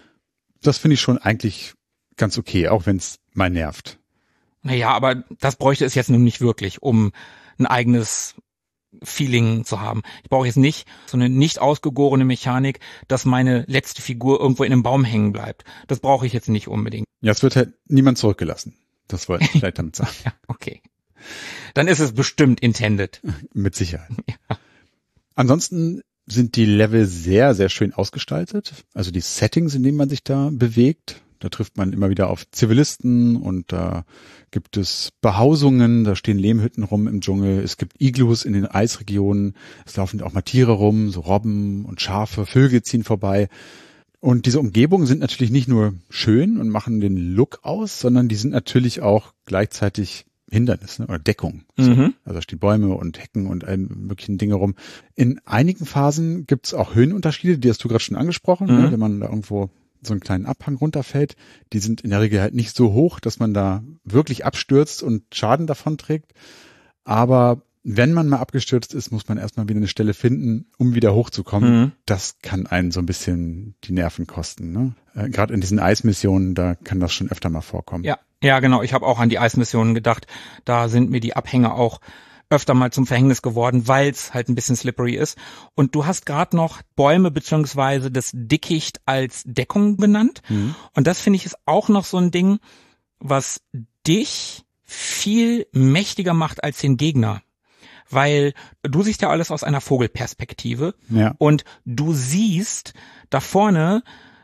Das finde ich schon eigentlich ganz okay, auch wenn es mal nervt. Naja, aber das bräuchte es jetzt nun nicht wirklich, um ein eigenes Feeling zu haben. Ich brauche jetzt nicht so eine nicht ausgegorene Mechanik, dass meine letzte Figur irgendwo in einem Baum hängen bleibt. Das brauche ich jetzt nicht unbedingt. Ja, es wird halt niemand zurückgelassen. Das wollte ich vielleicht damit sagen. Ja, okay. Dann ist es bestimmt intended. Mit Sicherheit. Ja. Ansonsten sind die Level sehr, sehr schön ausgestaltet. Also die Settings, in denen man sich da bewegt. Da trifft man immer wieder auf Zivilisten und da gibt es Behausungen, da stehen Lehmhütten rum im Dschungel. Es gibt Iglus in den Eisregionen. Es laufen auch mal Tiere rum, so Robben und Schafe, Vögel ziehen vorbei. Und diese Umgebungen sind natürlich nicht nur schön und machen den Look aus, sondern die sind natürlich auch gleichzeitig Hindernis, ne, oder Deckung. So. Mhm. Also da stehen Bäume und Hecken und all möglichen Dinge rum. In einigen Phasen gibt es auch Höhenunterschiede, die hast du gerade schon angesprochen, mhm. ne, wenn man da irgendwo so einen kleinen Abhang runterfällt. Die sind in der Regel halt nicht so hoch, dass man da wirklich abstürzt und Schaden davon trägt. Aber wenn man mal abgestürzt ist, muss man erstmal wieder eine Stelle finden, um wieder hochzukommen. Mhm. Das kann einen so ein bisschen die Nerven kosten. Ne? Äh, Gerade in diesen Eismissionen, da kann das schon öfter mal vorkommen. Ja, ja, genau. Ich habe auch an die Eismissionen gedacht. Da sind mir die Abhänge auch öfter mal zum Verhängnis geworden, weil es halt ein bisschen slippery ist. Und du hast gerade noch Bäume beziehungsweise das Dickicht als Deckung benannt. Mhm. Und das finde ich ist auch noch so ein Ding, was dich viel mächtiger macht als den Gegner. Weil du siehst ja alles aus einer Vogelperspektive ja. und du siehst da vorne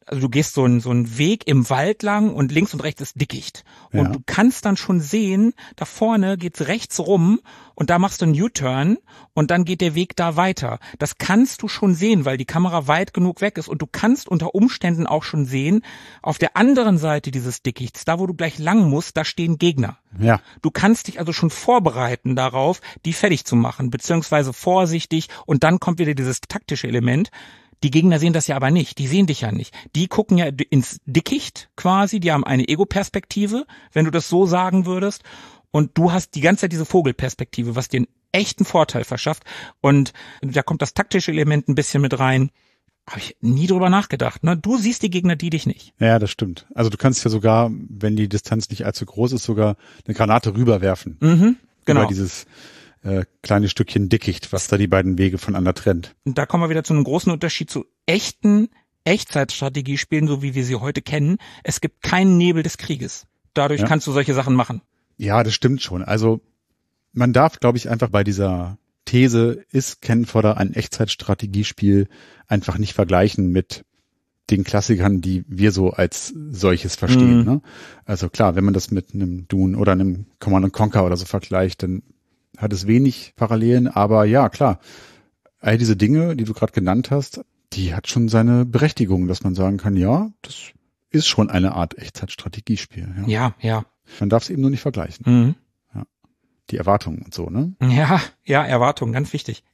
also du gehst so einen so einen Weg im Wald lang und links und rechts ist Dickicht. Und Ja. du kannst dann schon sehen, da vorne geht's rechts rum und da machst du einen U-Turn und dann geht der Weg da weiter. Das kannst du schon sehen, weil die Kamera weit genug weg ist und du kannst unter Umständen auch schon sehen, auf der anderen Seite dieses Dickichts, da wo du gleich lang musst, da stehen Gegner. Ja. Du kannst dich also schon vorbereiten darauf, die fertig zu machen, beziehungsweise vorsichtig, und dann kommt wieder dieses taktische Element. Die Gegner sehen das ja aber nicht, die sehen dich ja nicht. Die gucken ja ins Dickicht quasi, die haben eine Ego-Perspektive, wenn du das so sagen würdest. Und du hast die ganze Zeit diese Vogelperspektive, was dir einen echten Vorteil verschafft. Und da kommt das taktische Element ein bisschen mit rein. Habe ich nie drüber nachgedacht. Ne? Du siehst die Gegner, die dich nicht. Ja, das stimmt. Also du kannst ja sogar, wenn die Distanz nicht allzu groß ist, sogar eine Granate rüberwerfen. Mhm, genau. Über dieses äh, kleine Stückchen Dickicht, was da die beiden Wege voneinander trennt. Und da kommen wir wieder zu einem großen Unterschied zu echten Echtzeitstrategiespielen, so wie wir sie heute kennen. Es gibt keinen Nebel des Krieges. Dadurch Ja. kannst du solche Sachen machen. Ja, das stimmt schon. Also man darf, glaube ich, einfach bei dieser These, ist Cannon Fodder ein Echtzeitstrategiespiel, einfach nicht vergleichen mit den Klassikern, die wir so als solches verstehen. Mhm. Ne? Also klar, wenn man das mit einem Dune oder einem Command and Conquer oder so vergleicht, dann hat es wenig Parallelen. Aber ja, klar, all diese Dinge, die du gerade genannt hast, die hat schon seine Berechtigung, dass man sagen kann, ja, das ist schon eine Art Echtzeitstrategiespiel. Ja. Ja, ja. Man darf es eben nur nicht vergleichen. Mhm. Die Erwartungen und so, ne? Ja, ja, Erwartung, ganz wichtig.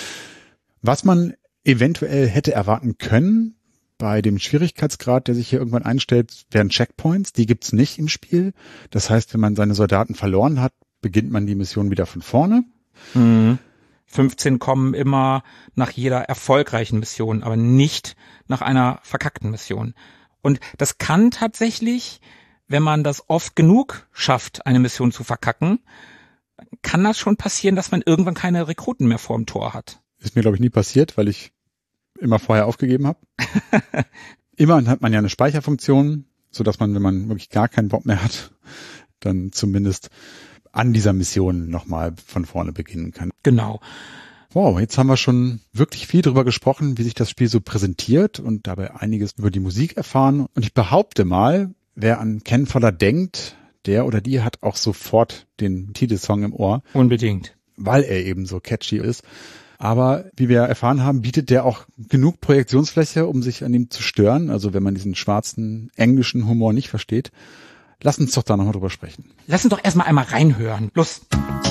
Was man eventuell hätte erwarten können bei dem Schwierigkeitsgrad, der sich hier irgendwann einstellt, wären Checkpoints. Die gibt's nicht im Spiel. Das heißt, wenn man seine Soldaten verloren hat, beginnt man die Mission wieder von vorne. Mhm. fünfzehn kommen immer nach jeder erfolgreichen Mission, aber nicht nach einer verkackten Mission. Und das kann tatsächlich, wenn man das oft genug schafft, eine Mission zu verkacken, kann das schon passieren, dass man irgendwann keine Rekruten mehr vorm Tor hat. Ist mir, glaube ich, nie passiert, weil ich immer vorher aufgegeben habe. Immerhin hat man ja eine Speicherfunktion, so dass man, wenn man wirklich gar keinen Bock mehr hat, dann zumindest an dieser Mission nochmal von vorne beginnen kann. Genau. Wow, jetzt haben wir schon wirklich viel darüber gesprochen, wie sich das Spiel so präsentiert und dabei einiges über die Musik erfahren. Und ich behaupte mal, wer an Cannon Fodder denkt, der oder die hat auch sofort den Titelsong im Ohr, Unbedingt. weil er eben so catchy ist. Aber wie wir erfahren haben, bietet der auch genug Projektionsfläche, um sich an ihm zu stören. Also wenn man diesen schwarzen englischen Humor nicht versteht. Lass uns doch da nochmal drüber sprechen. Lass uns doch erstmal einmal reinhören. Los.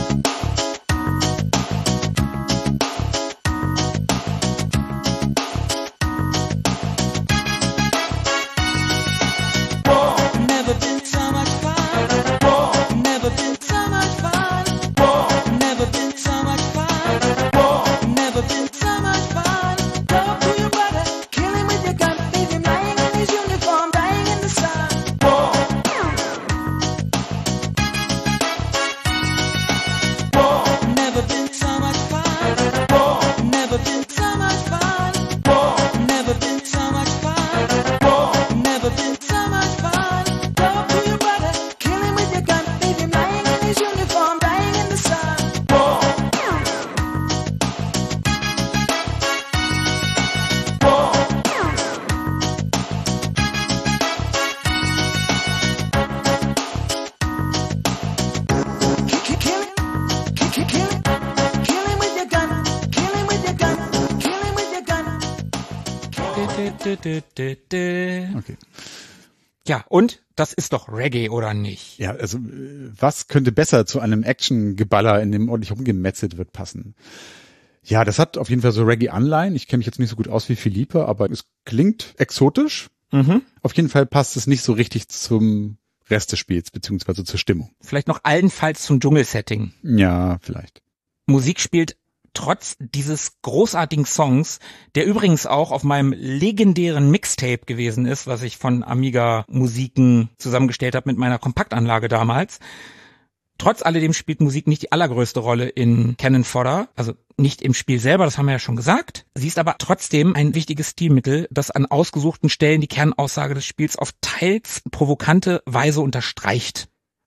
Okay. Ja, und das ist doch Reggae, oder nicht? Ja, also was könnte besser zu einem Action-Geballer, in dem ordentlich rumgemetzelt wird, passen? Ja, das hat auf jeden Fall so Reggae-Anleihen. Ich kenne mich jetzt nicht so gut aus wie Philippe, aber es klingt exotisch. Mhm. Auf jeden Fall passt es nicht so richtig zum Rest des Spiels, beziehungsweise zur Stimmung. Vielleicht noch allenfalls zum Dschungelsetting. Ja, vielleicht. Musik spielt trotz dieses großartigen Songs, der übrigens auch auf meinem legendären Mixtape gewesen ist, was ich von Amiga Musiken zusammengestellt habe mit meiner Kompaktanlage damals. Trotz alledem spielt Musik nicht die allergrößte Rolle in Cannon Fodder, also nicht im Spiel selber, das haben wir ja schon gesagt. Sie ist aber trotzdem ein wichtiges Stilmittel, das an ausgesuchten Stellen die Kernaussage des Spiels auf teils provokante Weise unterstreicht.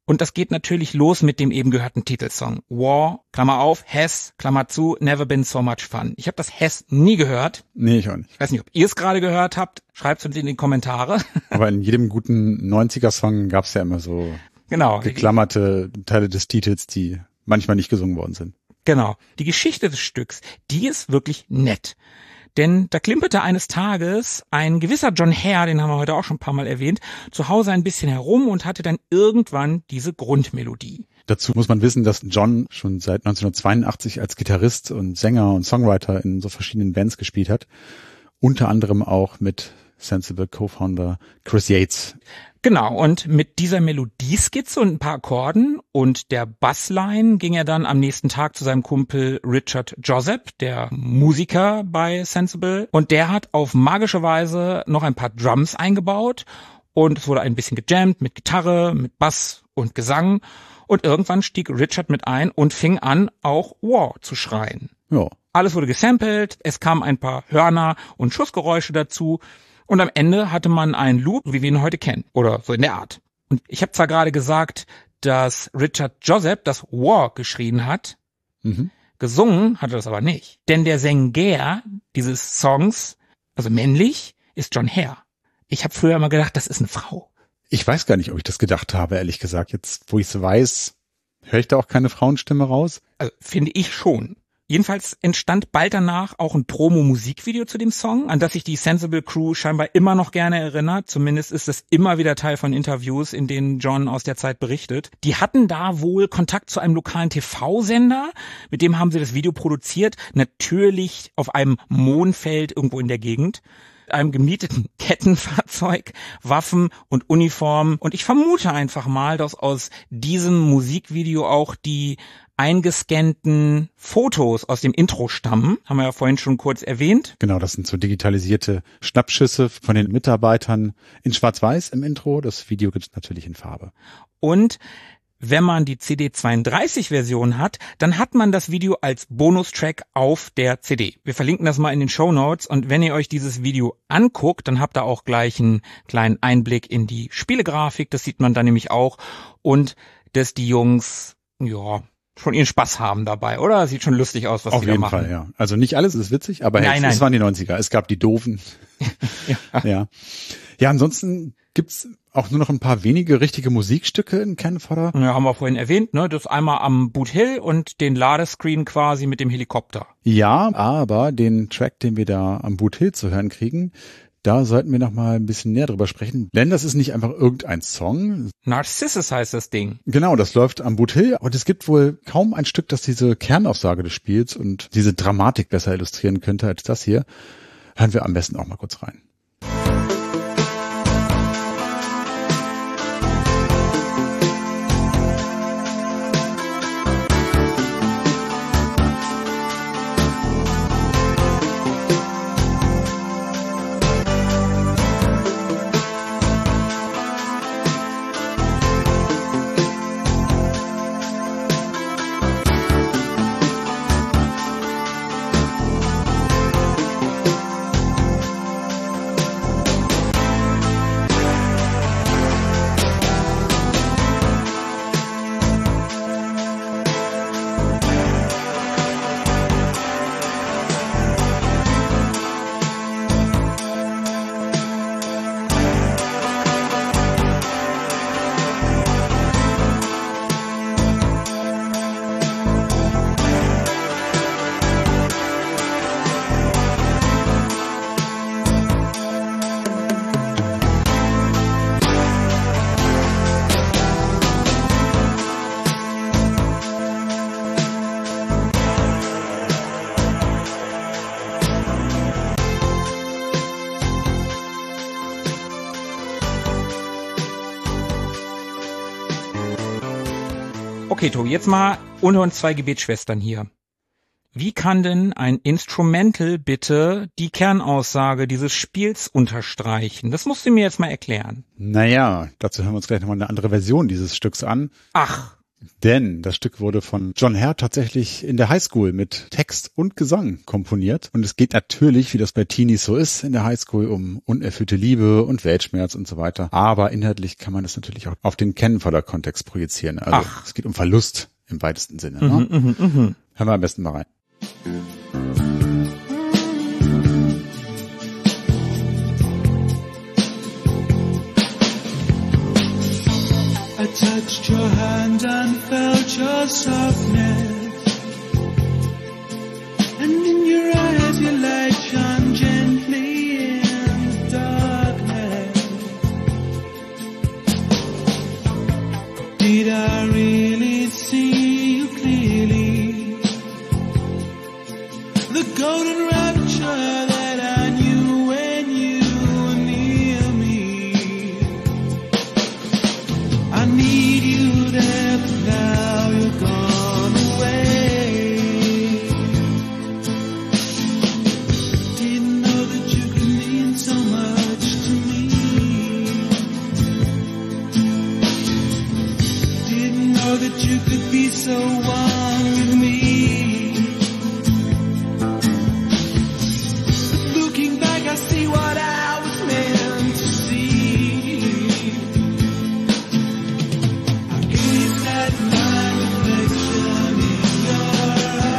Und das geht natürlich los mit dem eben gehörten Titelsong. War, Klammer auf, Has, Klammer zu, Never Been So Much Fun. Ich habe das Has nie gehört. Nee, ich auch nicht. Ich weiß nicht, ob ihr es gerade gehört habt. Schreibt es uns in die Kommentare. Aber in jedem guten neunziger-Song gab es ja immer so genau. geklammerte Teile des Titels, die manchmal nicht gesungen worden sind. Genau. Die Geschichte des Stücks, die ist wirklich nett. Denn da klimperte eines Tages ein gewisser John Hare, den haben wir heute auch schon ein paar Mal erwähnt, zu Hause ein bisschen herum und hatte dann irgendwann diese Grundmelodie. Dazu muss man wissen, dass John schon seit neunzehnhundertzweiundachtzig als Gitarrist und Sänger und Songwriter in so verschiedenen Bands gespielt hat. Unter anderem auch mit Sensible Co-Founder Chris Yates. Genau, und mit dieser Melodieskizze und ein paar Akkorden und der Bassline ging er dann am nächsten Tag zu seinem Kumpel Richard Joseph, der Musiker bei Sensible. Und der hat auf magische Weise noch ein paar Drums eingebaut und es wurde ein bisschen gejammt mit Gitarre, mit Bass und Gesang. Und irgendwann stieg Richard mit ein und fing an, auch War zu schreien. Ja. Alles wurde gesampelt, es kamen ein paar Hörner und Schussgeräusche dazu. Und am Ende hatte man einen Loop, wie wir ihn heute kennen. Oder so in der Art. Und ich habe zwar gerade gesagt, dass Richard Joseph das War geschrien hat. Mhm. Gesungen hat er das aber nicht. Denn der Sänger dieses Songs, also männlich, ist John Hare. Ich habe früher immer gedacht, das ist eine Frau. Ich weiß gar nicht, ob ich das gedacht habe, ehrlich gesagt. Jetzt, wo ich es weiß, höre ich da auch keine Frauenstimme raus? Also finde ich schon. Jedenfalls entstand bald danach auch ein Promo-Musikvideo zu dem Song, an das sich die Sensible Crew scheinbar immer noch gerne erinnert. Zumindest ist es immer wieder Teil von Interviews, in denen John aus der Zeit berichtet. Die hatten da wohl Kontakt zu einem lokalen T V-Sender, mit dem haben sie das Video produziert. Natürlich auf einem Mondfeld irgendwo in der Gegend, einem gemieteten Kettenfahrzeug, Waffen und Uniformen. Und ich vermute einfach mal, dass aus diesem Musikvideo auch die eingescannten Fotos aus dem Intro stammen. Haben wir ja vorhin schon kurz erwähnt. Genau, das sind so digitalisierte Schnappschüsse von den Mitarbeitern in Schwarz-Weiß im Intro. Das Video gibt es natürlich in Farbe. Und wenn man die C D zweiunddreißig-Version hat, dann hat man das Video als Bonustrack auf der C D. Wir verlinken das mal in den Shownotes und wenn ihr euch dieses Video anguckt, dann habt ihr auch gleich einen kleinen Einblick in die Spielegrafik. Das sieht man dann nämlich auch. Und dass die Jungs, ja, schon ihren Spaß haben dabei, oder? Sieht schon lustig aus, was Auf die da machen. Auf jeden Fall, ja. Also nicht alles ist witzig, aber nein, hey, nein. es waren die neunziger. Es gab die Doofen. ja. ja. Ja, ansonsten gibt's auch nur noch ein paar wenige richtige Musikstücke in Cannon Fodder. Ja, haben wir vorhin erwähnt, ne? Das einmal am Boot Hill und den Ladescreen quasi mit dem Helikopter. Ja, aber den Track, den wir da am Boot Hill zu hören kriegen, da sollten wir noch mal ein bisschen näher drüber sprechen. Denn das ist nicht einfach irgendein Song. Narcissus heißt das Ding. Genau, das läuft am Boot Hill. Und es gibt wohl kaum ein Stück, das diese Kernaussage des Spiels und diese Dramatik besser illustrieren könnte als das hier. Hören wir am besten auch mal kurz rein. Okay, Tobi, jetzt mal unter uns zwei Gebetsschwestern hier. Wie kann denn ein Instrumental bitte die Kernaussage dieses Spiels unterstreichen? Das musst du mir jetzt mal erklären. Naja, dazu hören wir uns gleich nochmal eine andere Version dieses Stücks an. Ach. Denn das Stück wurde von John Hare tatsächlich in der Highschool mit Text und Gesang komponiert. Und es geht natürlich, wie das bei Teenies so ist, in der Highschool um unerfüllte Liebe und Weltschmerz und so weiter. Aber inhaltlich kann man das natürlich auch auf den Ken-Fodder-Kontext projizieren. Also Ach. es geht um Verlust im weitesten Sinne. Mhm, ne? mhm, mhm. Hören wir am besten mal rein. I touched your hand and felt your softness, and in your eyes your light shone gently in the darkness. Did I really see you clearly? The golden rapture that I knew when you were near me. I need you there, but now you're gone away. Didn't know that you could mean so much to me. Didn't know that you could be so one with me. But looking back, I see what I was meant to see. I gazed at my reflection in your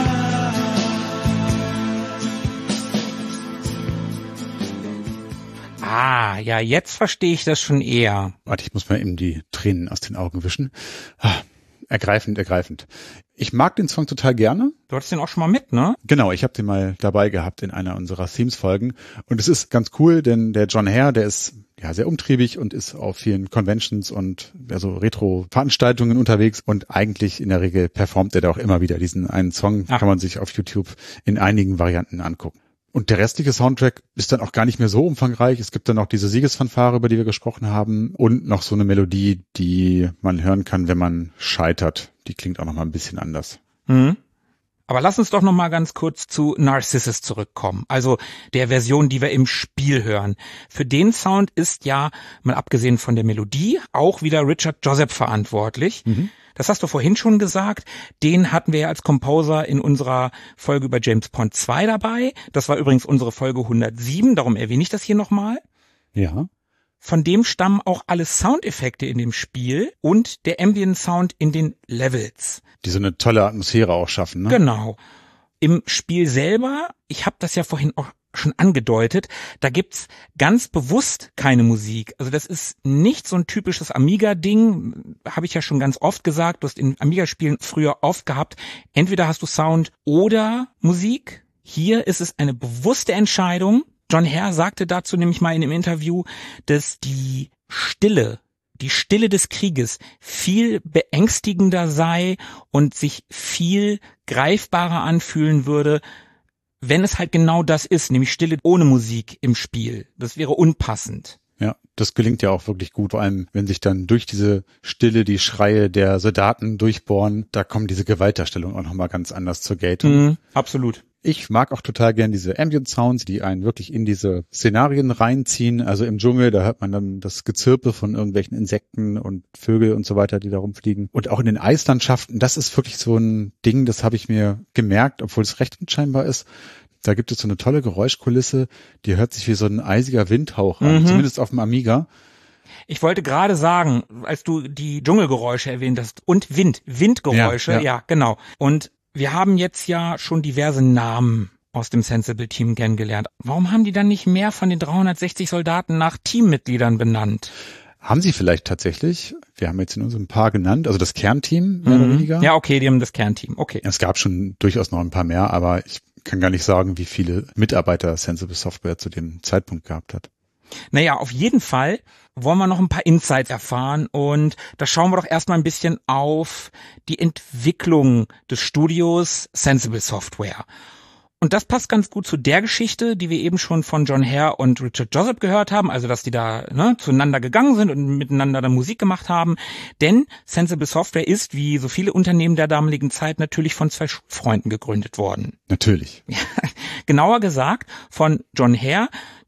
eyes. Ah, ja, jetzt verstehe ich das schon eher. Warte, ich muss mal eben die Tränen aus den Augen wischen. Ah, ergreifend, ergreifend. Ich mag den Song total gerne. Du hattest den auch schon mal mit, ne? Genau, ich habe den mal dabei gehabt in einer unserer Themes-Folgen. Und es ist ganz cool, denn der John Hare, der ist ja sehr umtriebig und ist auf vielen Conventions und also Retro-Veranstaltungen unterwegs. Und eigentlich in der Regel performt er da auch immer wieder. Diesen einen Song Ach. kann man sich auf YouTube in einigen Varianten angucken. Und der restliche Soundtrack ist dann auch gar nicht mehr so umfangreich. Es gibt dann noch diese Siegesfanfare, über die wir gesprochen haben, und noch so eine Melodie, die man hören kann, wenn man scheitert. Die klingt auch noch mal ein bisschen anders. Mhm. Aber lass uns doch noch mal ganz kurz zu Narcissus zurückkommen. Also der Version, die wir im Spiel hören. Für den Sound ist ja, mal abgesehen von der Melodie, auch wieder Richard Joseph verantwortlich. Mhm. Das hast du vorhin schon gesagt. Den hatten wir ja als Composer in unserer Folge über James Pond zwei dabei. Das war übrigens unsere Folge hundertsieben, darum erwähne ich das hier nochmal. Ja. Von dem stammen auch alle Soundeffekte in dem Spiel und der Ambient Sound in den Levels. Die so eine tolle Atmosphäre auch schaffen, ne? Genau. Im Spiel selber, ich habe das ja vorhin auch schon angedeutet, da gibt's ganz bewusst keine Musik. Also das ist nicht so ein typisches Amiga-Ding, habe ich ja schon ganz oft gesagt. Du hast in Amiga-Spielen früher oft gehabt, entweder hast du Sound oder Musik. Hier ist es eine bewusste Entscheidung. John Hare sagte dazu nämlich mal in einem Interview, dass die Stille, die Stille des Krieges viel beängstigender sei und sich viel greifbarer anfühlen würde, wenn es halt genau das ist, nämlich Stille ohne Musik im Spiel. Das wäre unpassend. Ja, das gelingt ja auch wirklich gut, vor allem wenn sich dann durch diese Stille die Schreie der Soldaten durchbohren, da kommen diese Gewaltdarstellungen auch nochmal ganz anders zur Geltung. Mhm, absolut. Ich mag auch total gern diese Ambient Sounds, die einen wirklich in diese Szenarien reinziehen. Also im Dschungel, da hört man dann das Gezirpe von irgendwelchen Insekten und Vögel und so weiter, die da rumfliegen. Und auch in den Eislandschaften, das ist wirklich so ein Ding, das habe ich mir gemerkt, obwohl es recht unscheinbar ist. Da gibt es so eine tolle Geräuschkulisse, die hört sich wie so ein eisiger Windhauch an, mhm. zumindest auf dem Amiga. Ich wollte gerade sagen, als du die Dschungelgeräusche erwähnt hast und Wind, Windgeräusche, ja, ja. ja genau. Und wir haben jetzt ja schon diverse Namen aus dem Sensible-Team kennengelernt. Warum haben die dann nicht mehr von den dreihundertsechzig Soldaten nach Teammitgliedern benannt? Haben sie vielleicht tatsächlich. Wir haben jetzt nur so ein paar genannt, also das Kernteam mehr mhm. oder weniger. Ja, okay, die haben das Kernteam, okay. Es gab schon durchaus noch ein paar mehr, aber ich kann gar nicht sagen, wie viele Mitarbeiter Sensible Software zu dem Zeitpunkt gehabt hat. Naja, auf jeden Fall wollen wir noch ein paar Insights erfahren und da schauen wir doch erstmal ein bisschen auf die Entwicklung des Studios Sensible Software. Und das passt ganz gut zu der Geschichte, die wir eben schon von John Hare und Richard Joseph gehört haben, also dass die da ne, zueinander gegangen sind und miteinander dann Musik gemacht haben. Denn Sensible Software ist, wie so viele Unternehmen der damaligen Zeit, natürlich von zwei Freunden gegründet worden. Natürlich. Genauer gesagt von John Hare,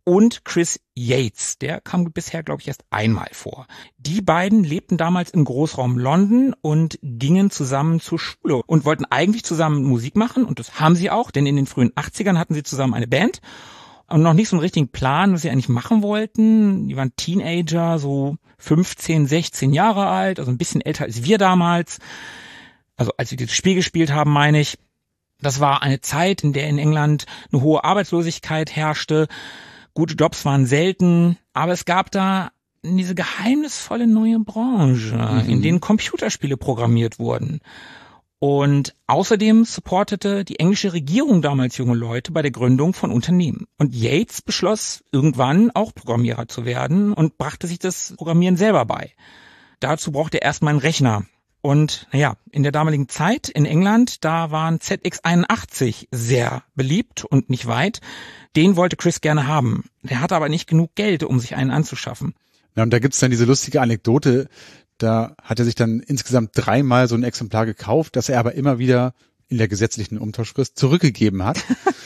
und Chris Yates. Der kam bisher, glaube ich, erst einmal vor. Die beiden lebten damals im Großraum London und gingen zusammen zur Schule und wollten eigentlich zusammen Musik machen. Und das haben sie auch, denn in den frühen achtzigern hatten sie zusammen eine Band und noch nicht so einen richtigen Plan, was sie eigentlich machen wollten. Die waren Teenager, so fünfzehn, sechzehn Jahre alt, also ein bisschen älter als wir damals. Also als wir dieses Spiel gespielt haben, meine ich. Das war eine Zeit, in der in England eine hohe Arbeitslosigkeit herrschte. Gute Jobs waren selten, aber es gab da diese geheimnisvolle neue Branche, mhm. in denen Computerspiele programmiert wurden. Und außerdem supportete die englische Regierung damals junge Leute bei der Gründung von Unternehmen. Und Yates beschloss irgendwann auch Programmierer zu werden und brachte sich das Programmieren selber bei. Dazu brauchte er erstmal einen Rechner. Und naja, in der damaligen Zeit in England, da waren Z X einundachtzig sehr beliebt und nicht weit. Den wollte Chris gerne haben. Der hatte aber nicht genug Geld, um sich einen anzuschaffen. Ja, und da gibt's dann diese lustige Anekdote, da hat er sich dann insgesamt dreimal so ein Exemplar gekauft, das er aber immer wieder in der gesetzlichen Umtauschfrist zurückgegeben hat.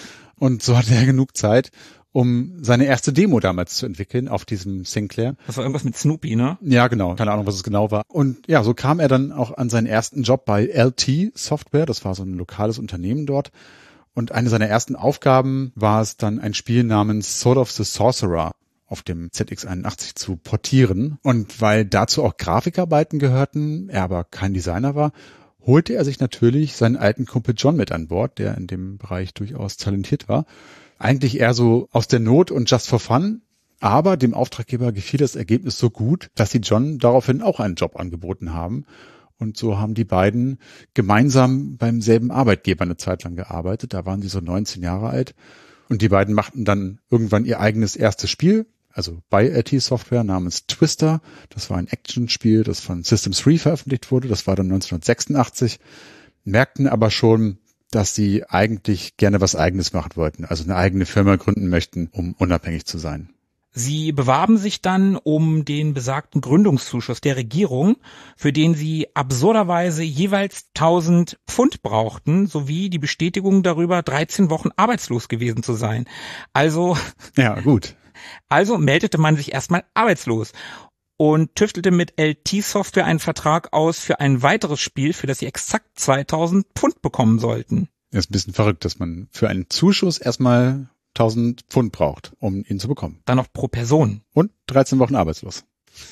Und so hatte er genug Zeit, um seine erste Demo damals zu entwickeln auf diesem Sinclair. Das war irgendwas mit Snoopy, ne? Ja, genau. Keine Ahnung, was es genau war. Und ja, so kam er dann auch an seinen ersten Job bei L T Software. Das war so ein lokales Unternehmen dort. Und eine seiner ersten Aufgaben war es dann, ein Spiel namens Sword of the Sorcerer auf dem Z X einundachtzig zu portieren. Und weil dazu auch Grafikarbeiten gehörten, er aber kein Designer war, holte er sich natürlich seinen alten Kumpel John mit an Bord, der in dem Bereich durchaus talentiert war. Eigentlich eher so aus der Not und just for fun, aber dem Auftraggeber gefiel das Ergebnis so gut, dass sie John daraufhin auch einen Job angeboten haben. Und so haben die beiden gemeinsam beim selben Arbeitgeber eine Zeit lang gearbeitet. Da waren sie so neunzehn Jahre alt. Und die beiden machten dann irgendwann ihr eigenes erstes Spiel, also bei L T Software, namens Twister. Das war ein Actionspiel, das von System drei veröffentlicht wurde. Das war dann neunzehnhundertsechsundachtzig. Merkten aber schon, dass sie eigentlich gerne was Eigenes machen wollten, also eine eigene Firma gründen möchten, um unabhängig zu sein. Sie bewarben sich dann um den besagten Gründungszuschuss der Regierung, für den sie absurderweise jeweils tausend Pfund brauchten, sowie die Bestätigung darüber, dreizehn Wochen arbeitslos gewesen zu sein. Also, ja, gut. Also meldete man sich erstmal arbeitslos und tüftelte mit L T Software einen Vertrag aus für ein weiteres Spiel, für das sie exakt zweitausend Pfund bekommen sollten. Das ist ein bisschen verrückt, dass man für einen Zuschuss erstmal tausend Pfund braucht, um ihn zu bekommen. Dann noch pro Person. Und dreizehn Wochen arbeitslos.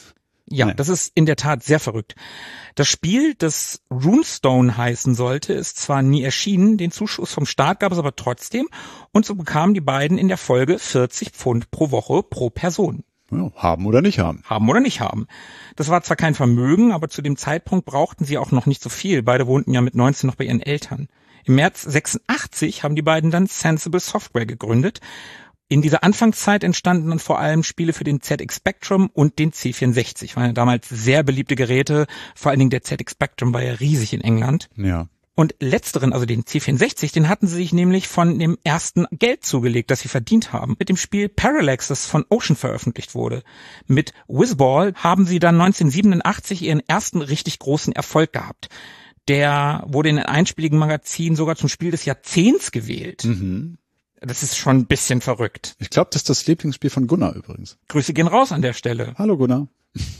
Ja, Nein. Das ist in der Tat sehr verrückt. Das Spiel, das Runestone heißen sollte, ist zwar nie erschienen, den Zuschuss vom Staat gab es aber trotzdem, und so bekamen die beiden in der Folge vierzig Pfund pro Woche pro Person. Ja, haben oder nicht haben. Haben oder nicht haben. Das war zwar kein Vermögen, aber zu dem Zeitpunkt brauchten sie auch noch nicht so viel. Beide wohnten ja mit neunzehn noch bei ihren Eltern. Im März sechsundachtzig haben die beiden dann Sensible Software gegründet. In dieser Anfangszeit entstanden dann vor allem Spiele für den Z X Spectrum und den C vierundsechzig. Waren ja damals sehr beliebte Geräte. Vor allen Dingen der Z X Spectrum war ja riesig in England. Ja. Und letzteren, also den C vierundsechzig, den hatten sie sich nämlich von dem ersten Geld zugelegt, das sie verdient haben, mit dem Spiel Parallax, das von Ocean veröffentlicht wurde. Mit Whizball haben sie dann neunzehnhundertsiebenundachtzig ihren ersten richtig großen Erfolg gehabt. Der wurde in einem einspieligen Magazin sogar zum Spiel des Jahrzehnts gewählt. Mhm. Das ist schon ein bisschen verrückt. Ich glaube, das ist das Lieblingsspiel von Gunnar übrigens. Grüße gehen raus an der Stelle. Hallo Gunnar.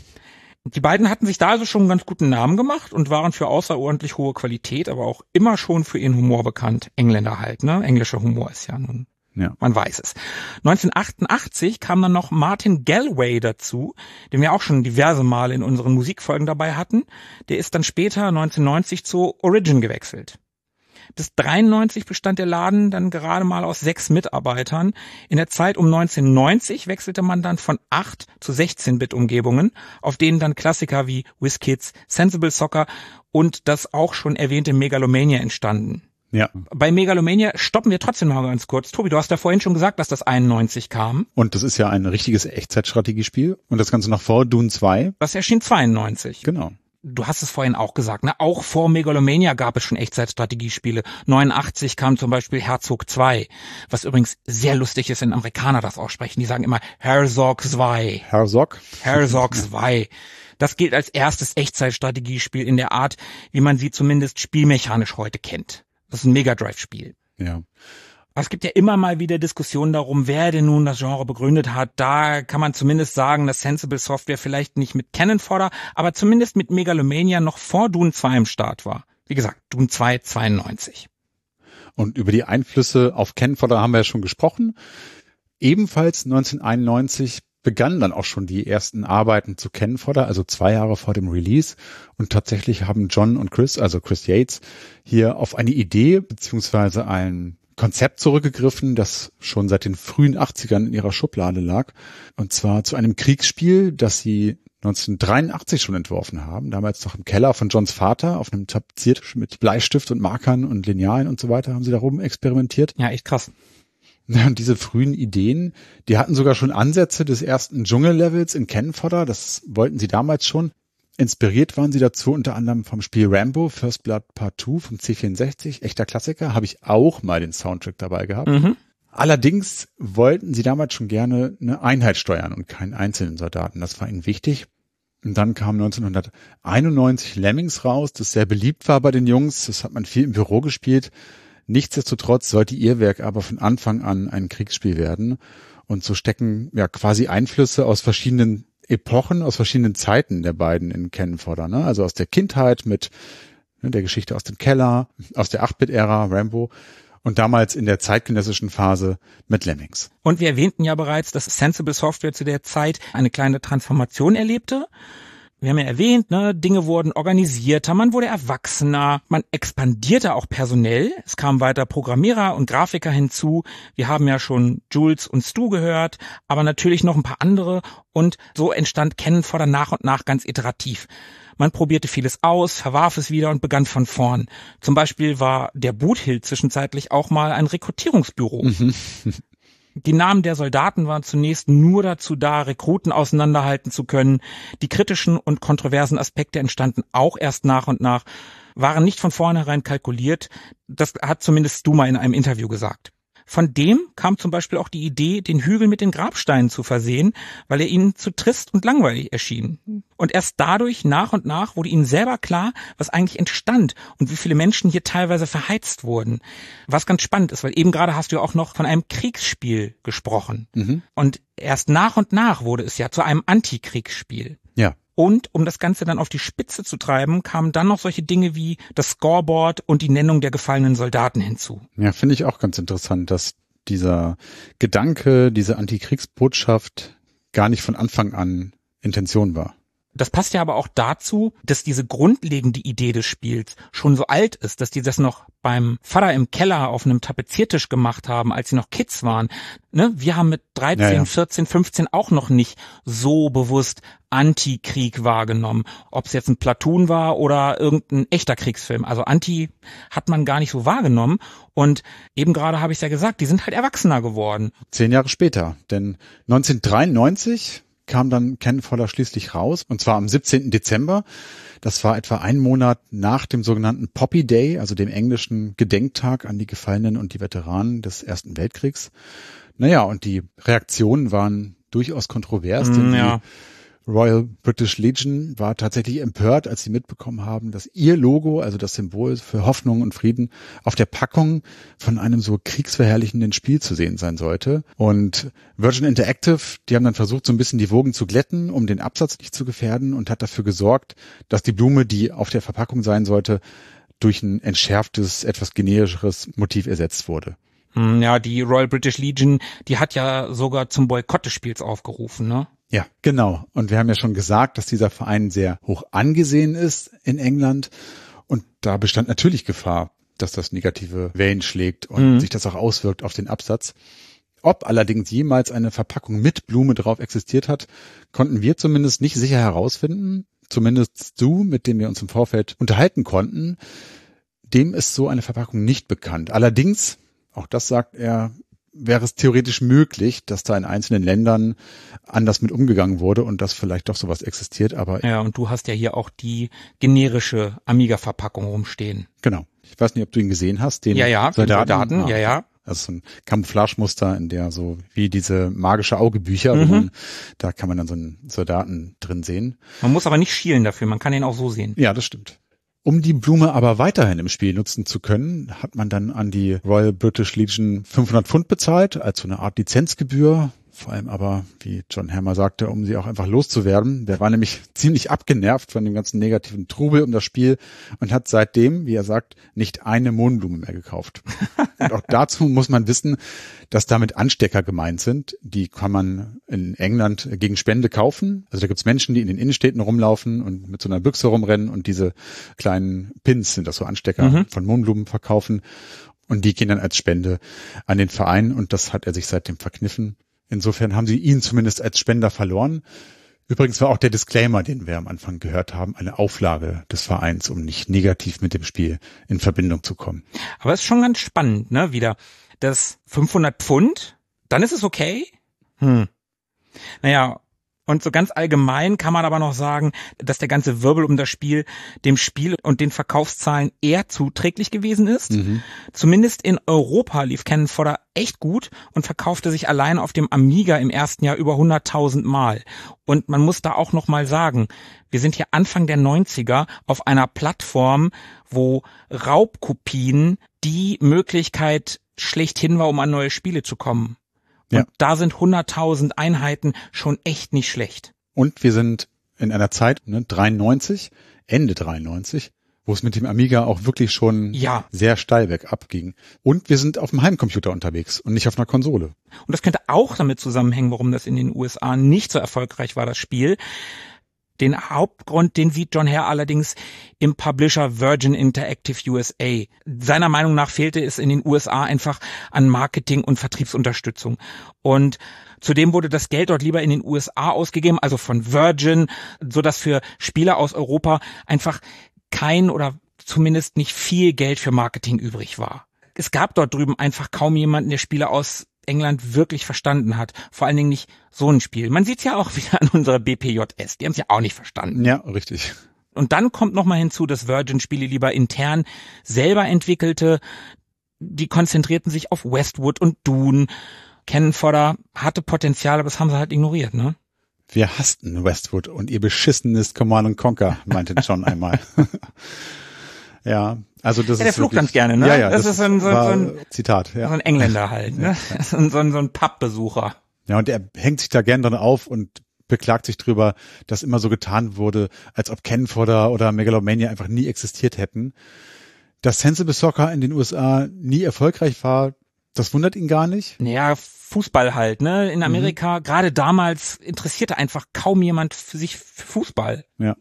Die beiden hatten sich da also schon einen ganz guten Namen gemacht und waren für außerordentlich hohe Qualität, aber auch immer schon für ihren Humor bekannt. Engländer halt, ne? Englischer Humor ist ja nun, ja. Man weiß es. neunzehnhundertachtundachtzig kam dann noch Martin Galway dazu, den wir auch schon diverse Male in unseren Musikfolgen dabei hatten. Der ist dann später neunzehnhundertneunzig zu Origin gewechselt. Bis dreiundneunzig bestand der Laden dann gerade mal aus sechs Mitarbeitern. In der Zeit um neunzehnhundertneunzig wechselte man dann von acht zu sechzehn Bit Umgebungen, auf denen dann Klassiker wie WizKids, Sensible Soccer und das auch schon erwähnte Megalomania entstanden. Ja. Bei Megalomania stoppen wir trotzdem noch ganz kurz. Tobi, du hast ja vorhin schon gesagt, dass das einundneunzig kam. Und das ist ja ein richtiges Echtzeitstrategiespiel. Und das Ganze noch vor Dune zwei. Das erschien zweiundneunzig. Genau. Du hast es vorhin auch gesagt, ne? Auch vor Megalomania gab es schon Echtzeitstrategiespiele. neunundachtzig kam zum Beispiel Herzog zwei, was übrigens sehr lustig ist, wenn Amerikaner das aussprechen. Die sagen immer Herzog zwei. Herzog? Herzog zwei. Das gilt als erstes Echtzeitstrategiespiel in der Art, wie man sie zumindest spielmechanisch heute kennt. Das ist ein Mega Drive-Spiel. Ja. Es gibt ja immer mal wieder Diskussionen darum, wer denn nun das Genre begründet hat. Da kann man zumindest sagen, dass Sensible Software vielleicht nicht mit Cannon Fodder, aber zumindest mit Megalomania noch vor Dune zwei im Start war. Wie gesagt, Dune zwei zweiundneunzig. Und über die Einflüsse auf Cannon Fodder haben wir ja schon gesprochen. Ebenfalls neunzehnhunderteinundneunzig begannen dann auch schon die ersten Arbeiten zu Cannon Fodder, also zwei Jahre vor dem Release. Und tatsächlich haben John und Chris, also Chris Yates, hier auf eine Idee beziehungsweise ein Konzept zurückgegriffen, das schon seit den frühen achtzigern in ihrer Schublade lag. Und zwar zu einem Kriegsspiel, das sie neunzehnhundertdreiundachtzig schon entworfen haben. Damals noch im Keller von Johns Vater auf einem Tapeziertisch mit Bleistift und Markern und Linealen und so weiter haben sie darum experimentiert. Ja, echt krass. Und diese frühen Ideen, die hatten sogar schon Ansätze des ersten Dschungellevels in Cannon Fodder. Das wollten sie damals schon. Inspiriert waren sie dazu unter anderem vom Spiel Rambo, First Blood Part zwei vom C vierundsechzig. Echter Klassiker. Habe ich auch mal den Soundtrack dabei gehabt. Mhm. Allerdings wollten sie damals schon gerne eine Einheit steuern und keinen einzelnen Soldaten. Das war ihnen wichtig. Und dann kam neunzehnhunderteinundneunzig Lemmings raus, das sehr beliebt war bei den Jungs. Das hat man viel im Büro gespielt. Nichtsdestotrotz sollte ihr Werk aber von Anfang an ein Kriegsspiel werden. Und so stecken ja quasi Einflüsse aus verschiedenen Epochen, aus verschiedenen Zeiten der beiden in Cannon Fodder. Ne? Also aus der Kindheit mit ne, der Geschichte aus dem Keller, aus der acht-Bit-Ära, Rambo und damals in der zeitgenössischen Phase mit Lemmings. Und wir erwähnten ja bereits, dass Sensible Software zu der Zeit eine kleine Transformation erlebte. Wir haben ja erwähnt, ne, Dinge wurden organisierter, man wurde erwachsener, man expandierte auch personell. Es kamen weiter Programmierer und Grafiker hinzu. Wir haben ja schon Jules und Stu gehört, aber natürlich noch ein paar andere. Und so entstand Cannon Fodder nach und nach ganz iterativ. Man probierte vieles aus, verwarf es wieder und begann von vorn. Zum Beispiel war der Boothill zwischenzeitlich auch mal ein Rekrutierungsbüro. Mhm. Die Namen der Soldaten waren zunächst nur dazu da, Rekruten auseinanderhalten zu können. Die kritischen und kontroversen Aspekte entstanden auch erst nach und nach, waren nicht von vornherein kalkuliert. Das hat zumindest Stu mal in einem Interview gesagt. Von dem kam zum Beispiel auch die Idee, den Hügel mit den Grabsteinen zu versehen, weil er ihnen zu trist und langweilig erschien. Und erst dadurch, nach und nach, wurde ihnen selber klar, was eigentlich entstand und wie viele Menschen hier teilweise verheizt wurden. Was ganz spannend ist, weil eben gerade hast du ja auch noch von einem Kriegsspiel gesprochen. Mhm. Und erst nach und nach wurde es ja zu einem Antikriegsspiel. Ja. Und um das Ganze dann auf die Spitze zu treiben, kamen dann noch solche Dinge wie das Scoreboard und die Nennung der gefallenen Soldaten hinzu. Ja, finde ich auch ganz interessant, dass dieser Gedanke, diese Antikriegsbotschaft gar nicht von Anfang an Intention war. Das passt ja aber auch dazu, dass diese grundlegende Idee des Spiels schon so alt ist, dass die das noch beim Vater im Keller auf einem Tapeziertisch gemacht haben, als sie noch Kids waren. Ne? Wir haben mit dreizehn, ja, ja. vierzehn, fünfzehn auch noch nicht so bewusst Antikrieg wahrgenommen. Ob es jetzt ein Platoon war oder irgendein echter Kriegsfilm. Also Anti hat man gar nicht so wahrgenommen. Und eben gerade habe ich es ja gesagt, die sind halt erwachsener geworden. Zehn Jahre später, denn neunzehnhundertdreiundneunzig kam dann Cannon Fodder schließlich raus, und zwar am siebzehnten Dezember. Das war etwa ein Monat nach dem sogenannten Poppy Day, also dem englischen Gedenktag an die Gefallenen und die Veteranen des Ersten Weltkriegs. Naja, und die Reaktionen waren durchaus kontrovers, denn ja. die Royal British Legion war tatsächlich empört, als sie mitbekommen haben, dass ihr Logo, also das Symbol für Hoffnung und Frieden, auf der Packung von einem so kriegsverherrlichenden Spiel zu sehen sein sollte. Und Virgin Interactive, die haben dann versucht, so ein bisschen die Wogen zu glätten, um den Absatz nicht zu gefährden, und hat dafür gesorgt, dass die Blume, die auf der Verpackung sein sollte, durch ein entschärftes, etwas generischeres Motiv ersetzt wurde. Ja, die Royal British Legion, die hat ja sogar zum Boykott des Spiels aufgerufen, ne? Ja, genau. Und wir haben ja schon gesagt, dass dieser Verein sehr hoch angesehen ist in England. Und da bestand natürlich Gefahr, dass das negative Wellen schlägt und mhm. sich das auch auswirkt auf den Absatz. Ob allerdings jemals eine Verpackung mit Blume drauf existiert hat, konnten wir zumindest nicht sicher herausfinden. Zumindest du, mit dem wir uns im Vorfeld unterhalten konnten, dem ist so eine Verpackung nicht bekannt. Allerdings, auch das sagt er, wäre es theoretisch möglich, dass da in einzelnen Ländern anders mit umgegangen wurde und dass vielleicht doch sowas existiert, aber... Ja, und du hast ja hier auch die generische Amiga-Verpackung rumstehen. Genau. Ich weiß nicht, ob du ihn gesehen hast, den ja, ja, Soldaten. Soldaten. Ja, ja. Also so ein Camouflagemuster, in der so wie diese magische Augebücher, mhm. wo man, da kann man dann so einen Soldaten drin sehen. Man muss aber nicht schielen dafür, man kann ihn auch so sehen. Ja, das stimmt. Um die Blume aber weiterhin im Spiel nutzen zu können, hat man dann an die Royal British Legion fünfhundert Pfund bezahlt, als so eine Art Lizenzgebühr. Vor allem aber, wie John Hammer sagte, um sie auch einfach loszuwerden. Der war nämlich ziemlich abgenervt von dem ganzen negativen Trubel um das Spiel und hat seitdem, wie er sagt, nicht eine Mohnblume mehr gekauft. Und auch dazu muss man wissen, dass damit Anstecker gemeint sind. Die kann man in England gegen Spende kaufen. Also da gibt's Menschen, die in den Innenstädten rumlaufen und mit so einer Büchse rumrennen und diese kleinen Pins, sind das so Anstecker, mhm. von Mohnblumen verkaufen. Und die gehen dann als Spende an den Verein und das hat er sich seitdem verkniffen. Insofern haben sie ihn zumindest als Spender verloren. Übrigens war auch der Disclaimer, den wir am Anfang gehört haben, eine Auflage des Vereins, um nicht negativ mit dem Spiel in Verbindung zu kommen. Aber es ist schon ganz spannend, ne, wieder. Das fünfhundert Pfund, dann ist es okay? Hm. Naja, und so ganz allgemein kann man aber noch sagen, dass der ganze Wirbel um das Spiel dem Spiel und den Verkaufszahlen eher zuträglich gewesen ist. Mhm. Zumindest in Europa lief Cannon Fodder echt gut und verkaufte sich allein auf dem Amiga im ersten Jahr über hunderttausend Mal. Und man muss da auch noch mal sagen, wir sind hier Anfang der neunziger auf einer Plattform, wo Raubkopien die Möglichkeit schlechthin war, um an neue Spiele zu kommen. Und ja. da sind hunderttausend Einheiten schon echt nicht schlecht. Und wir sind in einer Zeit, ne, dreiundneunzig, Ende dreiundneunzig, wo es mit dem Amiga auch wirklich schon ja. sehr steil bergab ging. Und wir sind auf dem Heimcomputer unterwegs und nicht auf einer Konsole. Und das könnte auch damit zusammenhängen, warum das in den U S A nicht so erfolgreich war, das Spiel. Den Hauptgrund, den sieht John Hare allerdings im Publisher Virgin Interactive U S A. Seiner Meinung nach fehlte es in den U S A einfach an Marketing und Vertriebsunterstützung. Und zudem wurde das Geld dort lieber in den U S A ausgegeben, also von Virgin, sodass für Spieler aus Europa einfach kein oder zumindest nicht viel Geld für Marketing übrig war. Es gab dort drüben einfach kaum jemanden, der Spiele aus England wirklich verstanden hat. Vor allen Dingen nicht so ein Spiel. Man sieht's ja auch wieder an unserer B P J S. Die haben's ja auch nicht verstanden. Ja, richtig. Und dann kommt noch mal hinzu, dass Virgin Spiele lieber intern selber entwickelte. Die konzentrierten sich auf Westwood und Dune. Cannon Fodder hatte Potenzial, aber das haben sie halt ignoriert, ne? Wir hassten Westwood und ihr beschissenes Command and Conquer, meinte John einmal. Ja, also das ja, der ist flog wirklich, ganz gerne, ne? Ja, ja, das, das ist so ein, so, war, so ein Zitat, ja. So ein Engländer halt, ne? Ja. So ein, so ein, so ein Pappbesucher. Ja, und er hängt sich da gern dran auf und beklagt sich drüber, dass immer so getan wurde, als ob Cannon Fodder oder Megalomania einfach nie existiert hätten. Dass Sensible Soccer in den U S A nie erfolgreich war, das wundert ihn gar nicht. Naja, Fußball halt, ne? In Amerika, mhm. gerade damals interessierte einfach kaum jemand für sich für Fußball. Ja.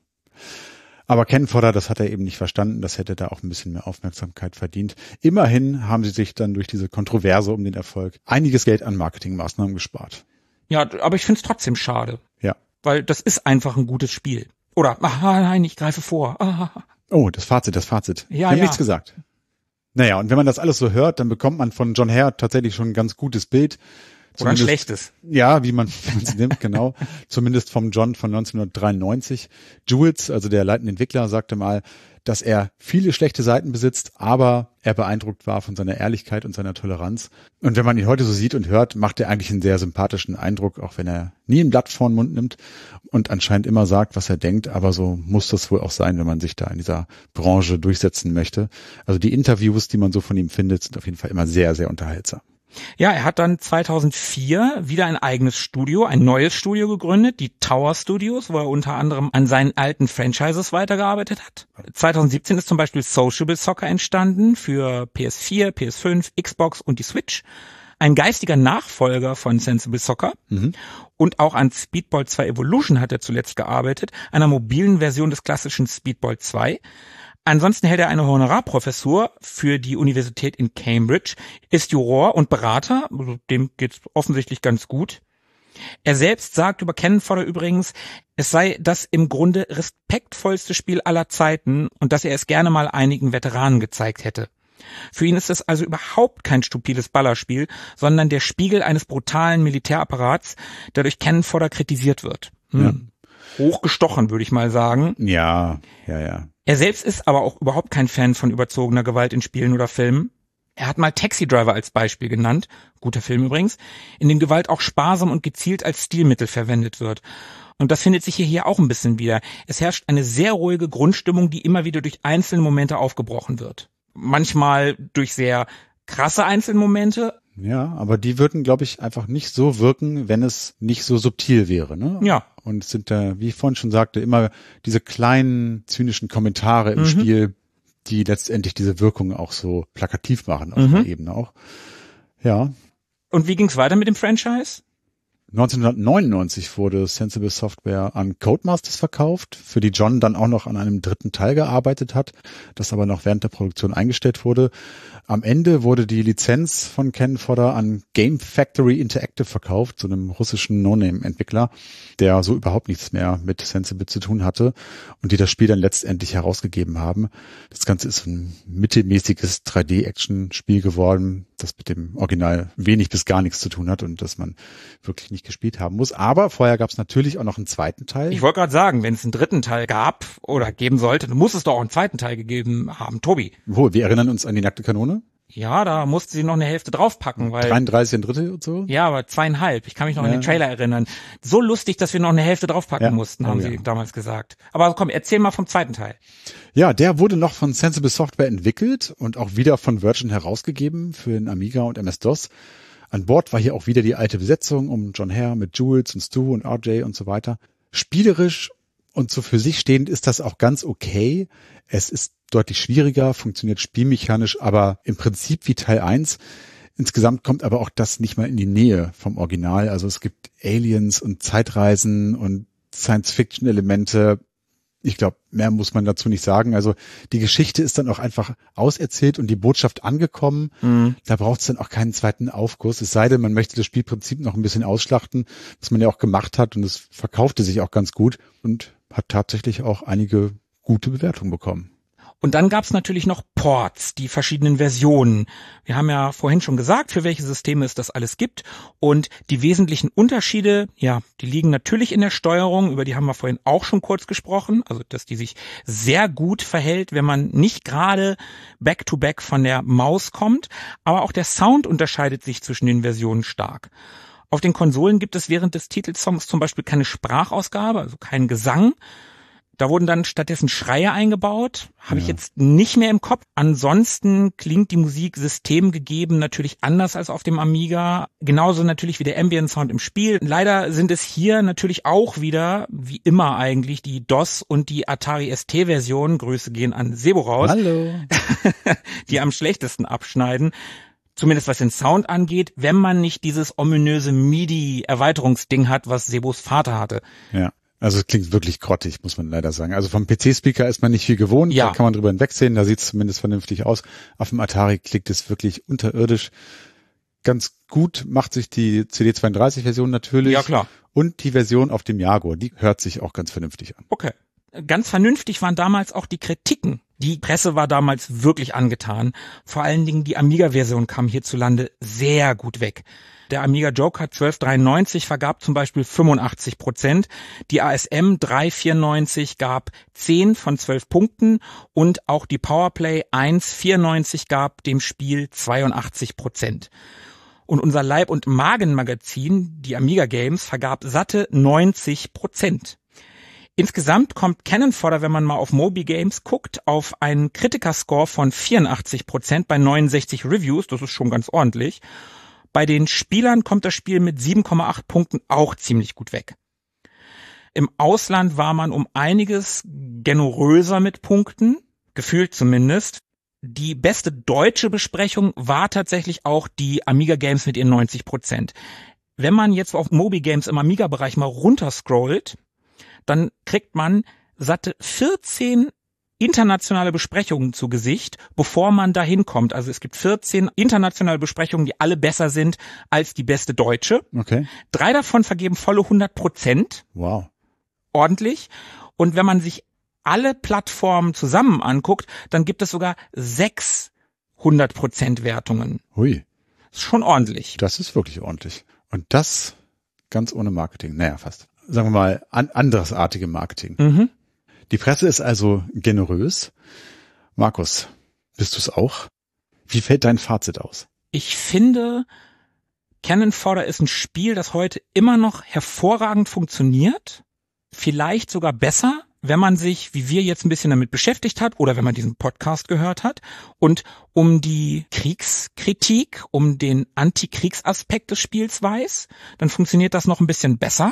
Aber Cannon Fodder, das hat er eben nicht verstanden. Das hätte da auch ein bisschen mehr Aufmerksamkeit verdient. Immerhin haben sie sich dann durch diese Kontroverse um den Erfolg einiges Geld an Marketingmaßnahmen gespart. Ja, aber ich finde es trotzdem schade. Ja. Weil das ist einfach ein gutes Spiel. Oder, ah, nein, ich greife vor. Ah. Oh, das Fazit, das Fazit. Ja, ich habe ja. nichts gesagt. Naja, und wenn man das alles so hört, dann bekommt man von John Hare tatsächlich schon ein ganz gutes Bild. Oder ein schlechtes. Ja, wie man es nimmt, genau. Zumindest vom John von neunzehnhundertdreiundneunzig. Jules, also der leitende Entwickler, sagte mal, dass er viele schlechte Seiten besitzt, aber er beeindruckt war von seiner Ehrlichkeit und seiner Toleranz. Und wenn man ihn heute so sieht und hört, macht er eigentlich einen sehr sympathischen Eindruck, auch wenn er nie ein Blatt vor den Mund nimmt und anscheinend immer sagt, was er denkt. Aber so muss das wohl auch sein, wenn man sich da in dieser Branche durchsetzen möchte. Also die Interviews, die man so von ihm findet, sind auf jeden Fall immer sehr, sehr unterhaltsam. Ja, er hat dann zweitausendvier wieder ein eigenes Studio, ein neues Studio gegründet, die Tower Studios, wo er unter anderem an seinen alten Franchises weitergearbeitet hat. zweitausendsiebzehn ist zum Beispiel Sociable Soccer entstanden für P S vier, P S fünf, Xbox und die Switch. Ein geistiger Nachfolger von Sensible Soccer. Mhm. Und auch an Speedball zwei Evolution hat er zuletzt gearbeitet, einer mobilen Version des klassischen Speedball zwei. Ansonsten hält er eine Honorarprofessur für die Universität in Cambridge, ist Juror und Berater, dem geht's offensichtlich ganz gut. Er selbst sagt über Cannon Fodder übrigens, es sei das im Grunde respektvollste Spiel aller Zeiten und dass er es gerne mal einigen Veteranen gezeigt hätte. Für ihn ist es also überhaupt kein stupides Ballerspiel, sondern der Spiegel eines brutalen Militärapparats, der durch Cannon Fodder kritisiert wird. Hm. Ja. Hochgestochen, würde ich mal sagen. Ja, ja, ja. Er selbst ist aber auch überhaupt kein Fan von überzogener Gewalt in Spielen oder Filmen. Er hat mal Taxi Driver als Beispiel genannt, guter Film übrigens, in dem Gewalt auch sparsam und gezielt als Stilmittel verwendet wird. Und das findet sich hier, hier auch ein bisschen wieder. Es herrscht eine sehr ruhige Grundstimmung, die immer wieder durch einzelne Momente aufgebrochen wird. Manchmal durch sehr krasse Einzelmomente. Ja, aber die würden, glaube ich, einfach nicht so wirken, wenn es nicht so subtil wäre, ne? Ja. Und es sind da, wie ich vorhin schon sagte, immer diese kleinen zynischen Kommentare im mhm. Spiel, die letztendlich diese Wirkung auch so plakativ machen auf mhm. der Ebene auch. Ja. Und wie ging's weiter mit dem Franchise? neunzehnhundertneunundneunzig wurde Sensible Software an Codemasters verkauft, für die John dann auch noch an einem dritten Teil gearbeitet hat, das aber noch während der Produktion eingestellt wurde. Am Ende wurde die Lizenz von Ken Fodder an Game Factory Interactive verkauft, so einem russischen No-Name-Entwickler, der so überhaupt nichts mehr mit Sensible zu tun hatte und die das Spiel dann letztendlich herausgegeben haben. Das Ganze ist ein mittelmäßiges drei D-Action-Spiel geworden, das mit dem Original wenig bis gar nichts zu tun hat und das man wirklich nicht gespielt haben muss. Aber vorher gab es natürlich auch noch einen zweiten Teil. Ich wollte gerade sagen, wenn es einen dritten Teil gab oder geben sollte, dann muss es doch auch einen zweiten Teil gegeben haben. Tobi. Wo? Wir erinnern uns an die nackte Kanone? Ja, da musste sie noch eine Hälfte draufpacken, weil dreiunddreißig ein Drittel und so? Ja, aber zweieinhalb. Ich kann mich noch ja. an den Trailer erinnern. So lustig, dass wir noch eine Hälfte draufpacken ja. mussten, haben oh, sie ja. damals gesagt. Aber komm, erzähl mal vom zweiten Teil. Ja, der wurde noch von Sensible Software entwickelt und auch wieder von Virgin herausgegeben für den Amiga und M S-DOS. An Bord war hier auch wieder die alte Besetzung um John Hare mit Jules und Stu und R J und so weiter. Spielerisch und so für sich stehend ist das auch ganz okay. Es ist deutlich schwieriger, funktioniert spielmechanisch, aber im Prinzip wie Teil eins. Insgesamt kommt aber auch das nicht mal in die Nähe vom Original. Also es gibt Aliens und Zeitreisen und Science-Fiction-Elemente. Ich glaube, mehr muss man dazu nicht sagen. Also die Geschichte ist dann auch einfach auserzählt und die Botschaft angekommen. Mhm. Da braucht es dann auch keinen zweiten Aufguss. Es sei denn, man möchte das Spielprinzip noch ein bisschen ausschlachten, was man ja auch gemacht hat. Und es verkaufte sich auch ganz gut und hat tatsächlich auch einige gute Bewertungen bekommen. Und dann gab's natürlich noch Ports, die verschiedenen Versionen. Wir haben ja vorhin schon gesagt, für welche Systeme es das alles gibt. Und die wesentlichen Unterschiede, ja, die liegen natürlich in der Steuerung, über die haben wir vorhin auch schon kurz gesprochen. Also, dass die sich sehr gut verhält, wenn man nicht gerade back-to-back von der Maus kommt. Aber auch der Sound unterscheidet sich zwischen den Versionen stark. Auf den Konsolen gibt es während des Titelsongs zum Beispiel keine Sprachausgabe, also keinen Gesang. Da wurden dann stattdessen Schreie eingebaut, habe ja. ich jetzt nicht mehr im Kopf. Ansonsten klingt die Musik systemgegeben natürlich anders als auf dem Amiga. Genauso natürlich wie der Ambient Sound im Spiel. Leider sind es hier natürlich auch wieder, wie immer eigentlich, die DOS und die Atari S T-Version, Grüße gehen an Sebo raus, Hallo. die am schlechtesten abschneiden. Zumindest was den Sound angeht, wenn man nicht dieses ominöse MIDI-Erweiterungsding hat, was Sebos Vater hatte. Ja. Also es klingt wirklich grottig, muss man leider sagen. Also vom P C-Speaker ist man nicht viel gewohnt, ja. da kann man drüber hinwegsehen, da sieht es zumindest vernünftig aus. Auf dem Atari klingt es wirklich unterirdisch. Ganz gut macht sich die C D zweiunddreißig-Version natürlich. Ja, klar. Und die Version auf dem Jaguar, die hört sich auch ganz vernünftig an. Okay. Ganz vernünftig waren damals auch die Kritiken. Die Presse war damals wirklich angetan. Vor allen Dingen die Amiga-Version kam hierzulande sehr gut weg. Der Amiga Joker zwölf dreiundneunzig vergab zum Beispiel fünfundachtzig Prozent. Die A S M drei vierundneunzig gab zehn von zwölf Punkten und auch die Powerplay eins vierundneunzig gab dem Spiel zweiundachtzig Prozent. Und unser Leib- und Magen-Magazin, die Amiga Games, vergab satte neunzig Prozent. Insgesamt kommt Cannon Fodder, wenn man mal auf Moby Games guckt, auf einen Kritikerscore von vierundachtzig Prozent bei neunundsechzig Reviews. Das ist schon ganz ordentlich. Bei den Spielern kommt das Spiel mit sieben Komma acht Punkten auch ziemlich gut weg. Im Ausland war man um einiges generöser mit Punkten, gefühlt zumindest. Die beste deutsche Besprechung war tatsächlich auch die Amiga Games mit ihren neunzig Prozent. Wenn man jetzt auf Moby Games im Amiga-Bereich mal runterscrollt, dann kriegt man satte vierzehn internationale Besprechungen zu Gesicht, bevor man dahin kommt. Also es gibt vierzehn internationale Besprechungen, die alle besser sind als die beste deutsche. Okay. Drei davon vergeben volle hundert Prozent. Wow. Ordentlich. Und wenn man sich alle Plattformen zusammen anguckt, dann gibt es sogar sechs hundert Prozent Wertungen. Hui. Das ist schon ordentlich. Das ist wirklich ordentlich. Und das ganz ohne Marketing. Naja, fast. Sagen wir mal, an, andersartige Marketing. Mhm. Die Presse ist also generös. Markus, bist du es auch? Wie fällt dein Fazit aus? Ich finde, Cannon Fodder ist ein Spiel, das heute immer noch hervorragend funktioniert. Vielleicht sogar besser, wenn man sich, wie wir jetzt, ein bisschen damit beschäftigt hat oder wenn man diesen Podcast gehört hat und um die Kriegskritik, um den Antikriegsaspekt des Spiels weiß, dann funktioniert das noch ein bisschen besser.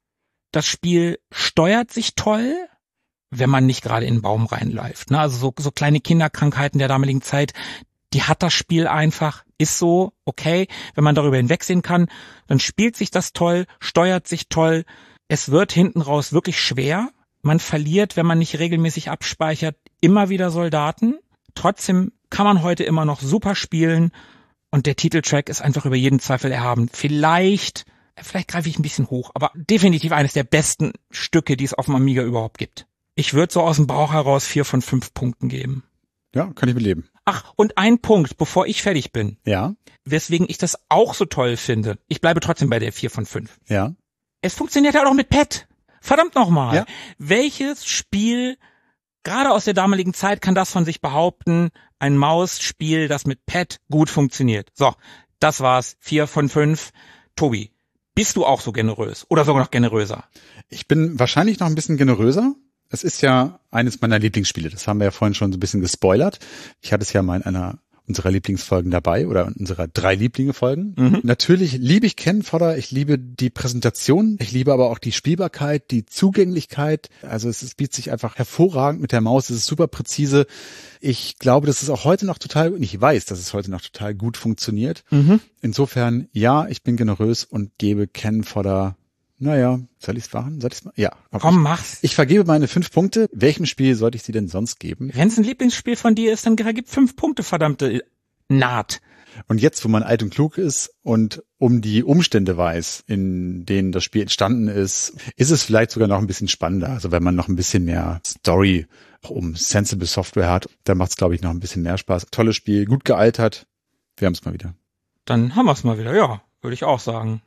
Das Spiel steuert sich toll, wenn man nicht gerade in den Baum reinläuft. Ne? Also so, so kleine Kinderkrankheiten der damaligen Zeit, die hat das Spiel einfach, ist so, okay. Wenn man darüber hinwegsehen kann, dann spielt sich das toll, steuert sich toll. Es wird hinten raus wirklich schwer. Man verliert, wenn man nicht regelmäßig abspeichert, immer wieder Soldaten. Trotzdem kann man heute immer noch super spielen und der Titeltrack ist einfach über jeden Zweifel erhaben. Vielleicht, vielleicht greife ich ein bisschen hoch, aber definitiv eines der besten Stücke, die es auf dem Amiga überhaupt gibt. Ich würde so aus dem Bauch heraus vier von fünf Punkten geben. Ja, kann ich mit leben. Ach, und ein Punkt, bevor ich fertig bin. Ja. Weswegen ich das auch so toll finde. Ich bleibe trotzdem bei der vier von fünf. Ja. Es funktioniert ja auch mit Pad. Verdammt nochmal. Ja. Welches Spiel, gerade aus der damaligen Zeit, kann das von sich behaupten, ein Mausspiel, das mit Pad gut funktioniert? So, das war's. Vier von fünf. Tobi, bist du auch so generös? Oder sogar noch generöser? Ich bin wahrscheinlich noch ein bisschen generöser. Es ist ja eines meiner Lieblingsspiele. Das haben wir ja vorhin schon so ein bisschen gespoilert. Ich hatte es ja mal in einer unserer Lieblingsfolgen dabei oder in unserer drei Lieblinge-Folgen. Mhm. Natürlich liebe ich Cannon Fodder, ich liebe die Präsentation, ich liebe aber auch die Spielbarkeit, die Zugänglichkeit. Also es, es bietet sich einfach hervorragend mit der Maus, es ist super präzise. Ich glaube, dass es auch heute noch total, und ich weiß, dass es heute noch total gut funktioniert. Mhm. Insofern, ja, ich bin generös und gebe Cannon Fodder, naja, soll ich es machen? Soll ich's machen? Ja. Komm, mach's. Ich vergebe meine fünf Punkte. Welchem Spiel sollte ich sie denn sonst geben? Wenn es ein Lieblingsspiel von dir ist, dann gib fünf Punkte, verdammte Naht. Und jetzt, wo man alt und klug ist und um die Umstände weiß, in denen das Spiel entstanden ist, ist es vielleicht sogar noch ein bisschen spannender. Also wenn man noch ein bisschen mehr Story um Sensible Software hat, dann macht es, glaube ich, noch ein bisschen mehr Spaß. Tolles Spiel, gut gealtert. Wir haben es mal wieder. Dann haben wir es mal wieder, ja, würde ich auch sagen.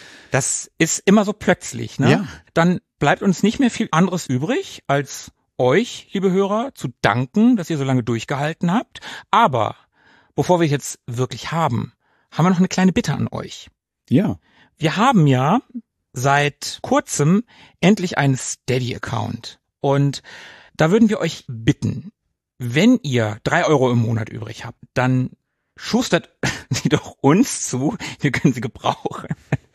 Das ist immer so plötzlich, ne? Ja. Dann bleibt uns nicht mehr viel anderes übrig, als euch, liebe Hörer, zu danken, dass ihr so lange durchgehalten habt. Aber bevor wir jetzt wirklich haben, haben wir noch eine kleine Bitte an euch. Ja. Wir haben ja seit kurzem endlich einen Steady-Account. Und da würden wir euch bitten, wenn ihr drei Euro im Monat übrig habt, dann schustert sie doch uns zu, wir können sie gebrauchen.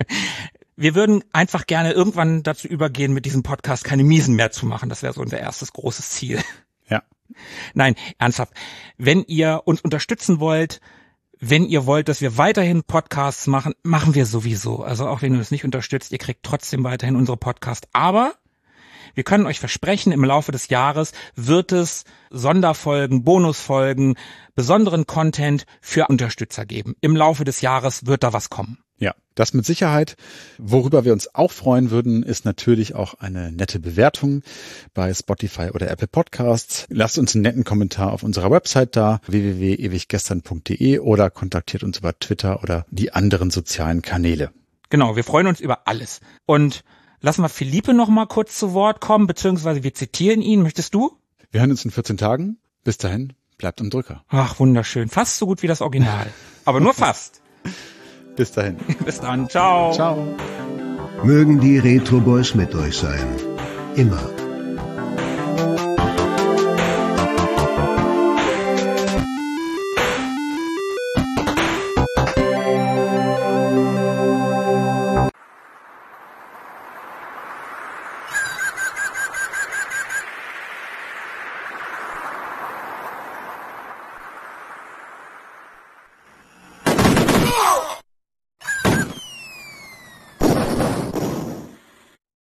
Wir würden einfach gerne irgendwann dazu übergehen, mit diesem Podcast keine Miesen mehr zu machen. Das wäre so unser erstes großes Ziel. Ja. Nein, ernsthaft. Wenn ihr uns unterstützen wollt, wenn ihr wollt, dass wir weiterhin Podcasts machen, machen wir sowieso. Also auch wenn ihr uns nicht unterstützt, ihr kriegt trotzdem weiterhin unsere Podcasts. Aber wir können euch versprechen, im Laufe des Jahres wird es Sonderfolgen, Bonusfolgen, besonderen Content für Unterstützer geben. Im Laufe des Jahres wird da was kommen. Ja, das mit Sicherheit. Worüber wir uns auch freuen würden, ist natürlich auch eine nette Bewertung bei Spotify oder Apple Podcasts. Lasst uns einen netten Kommentar auf unserer Website da, w w w punkt ewiggestern punkt d e, oder kontaktiert uns über Twitter oder die anderen sozialen Kanäle. Genau, wir freuen uns über alles. Und lassen wir Philippe noch mal kurz zu Wort kommen, beziehungsweise wir zitieren ihn. Möchtest du? Wir hören uns in vierzehn Tagen. Bis dahin, bleibt am Drücker. Ach, wunderschön. Fast so gut wie das Original. Aber nur fast. Bis dahin. Bis dann. Ciao. Ciao. Mögen die Retro Boys mit euch sein. Immer.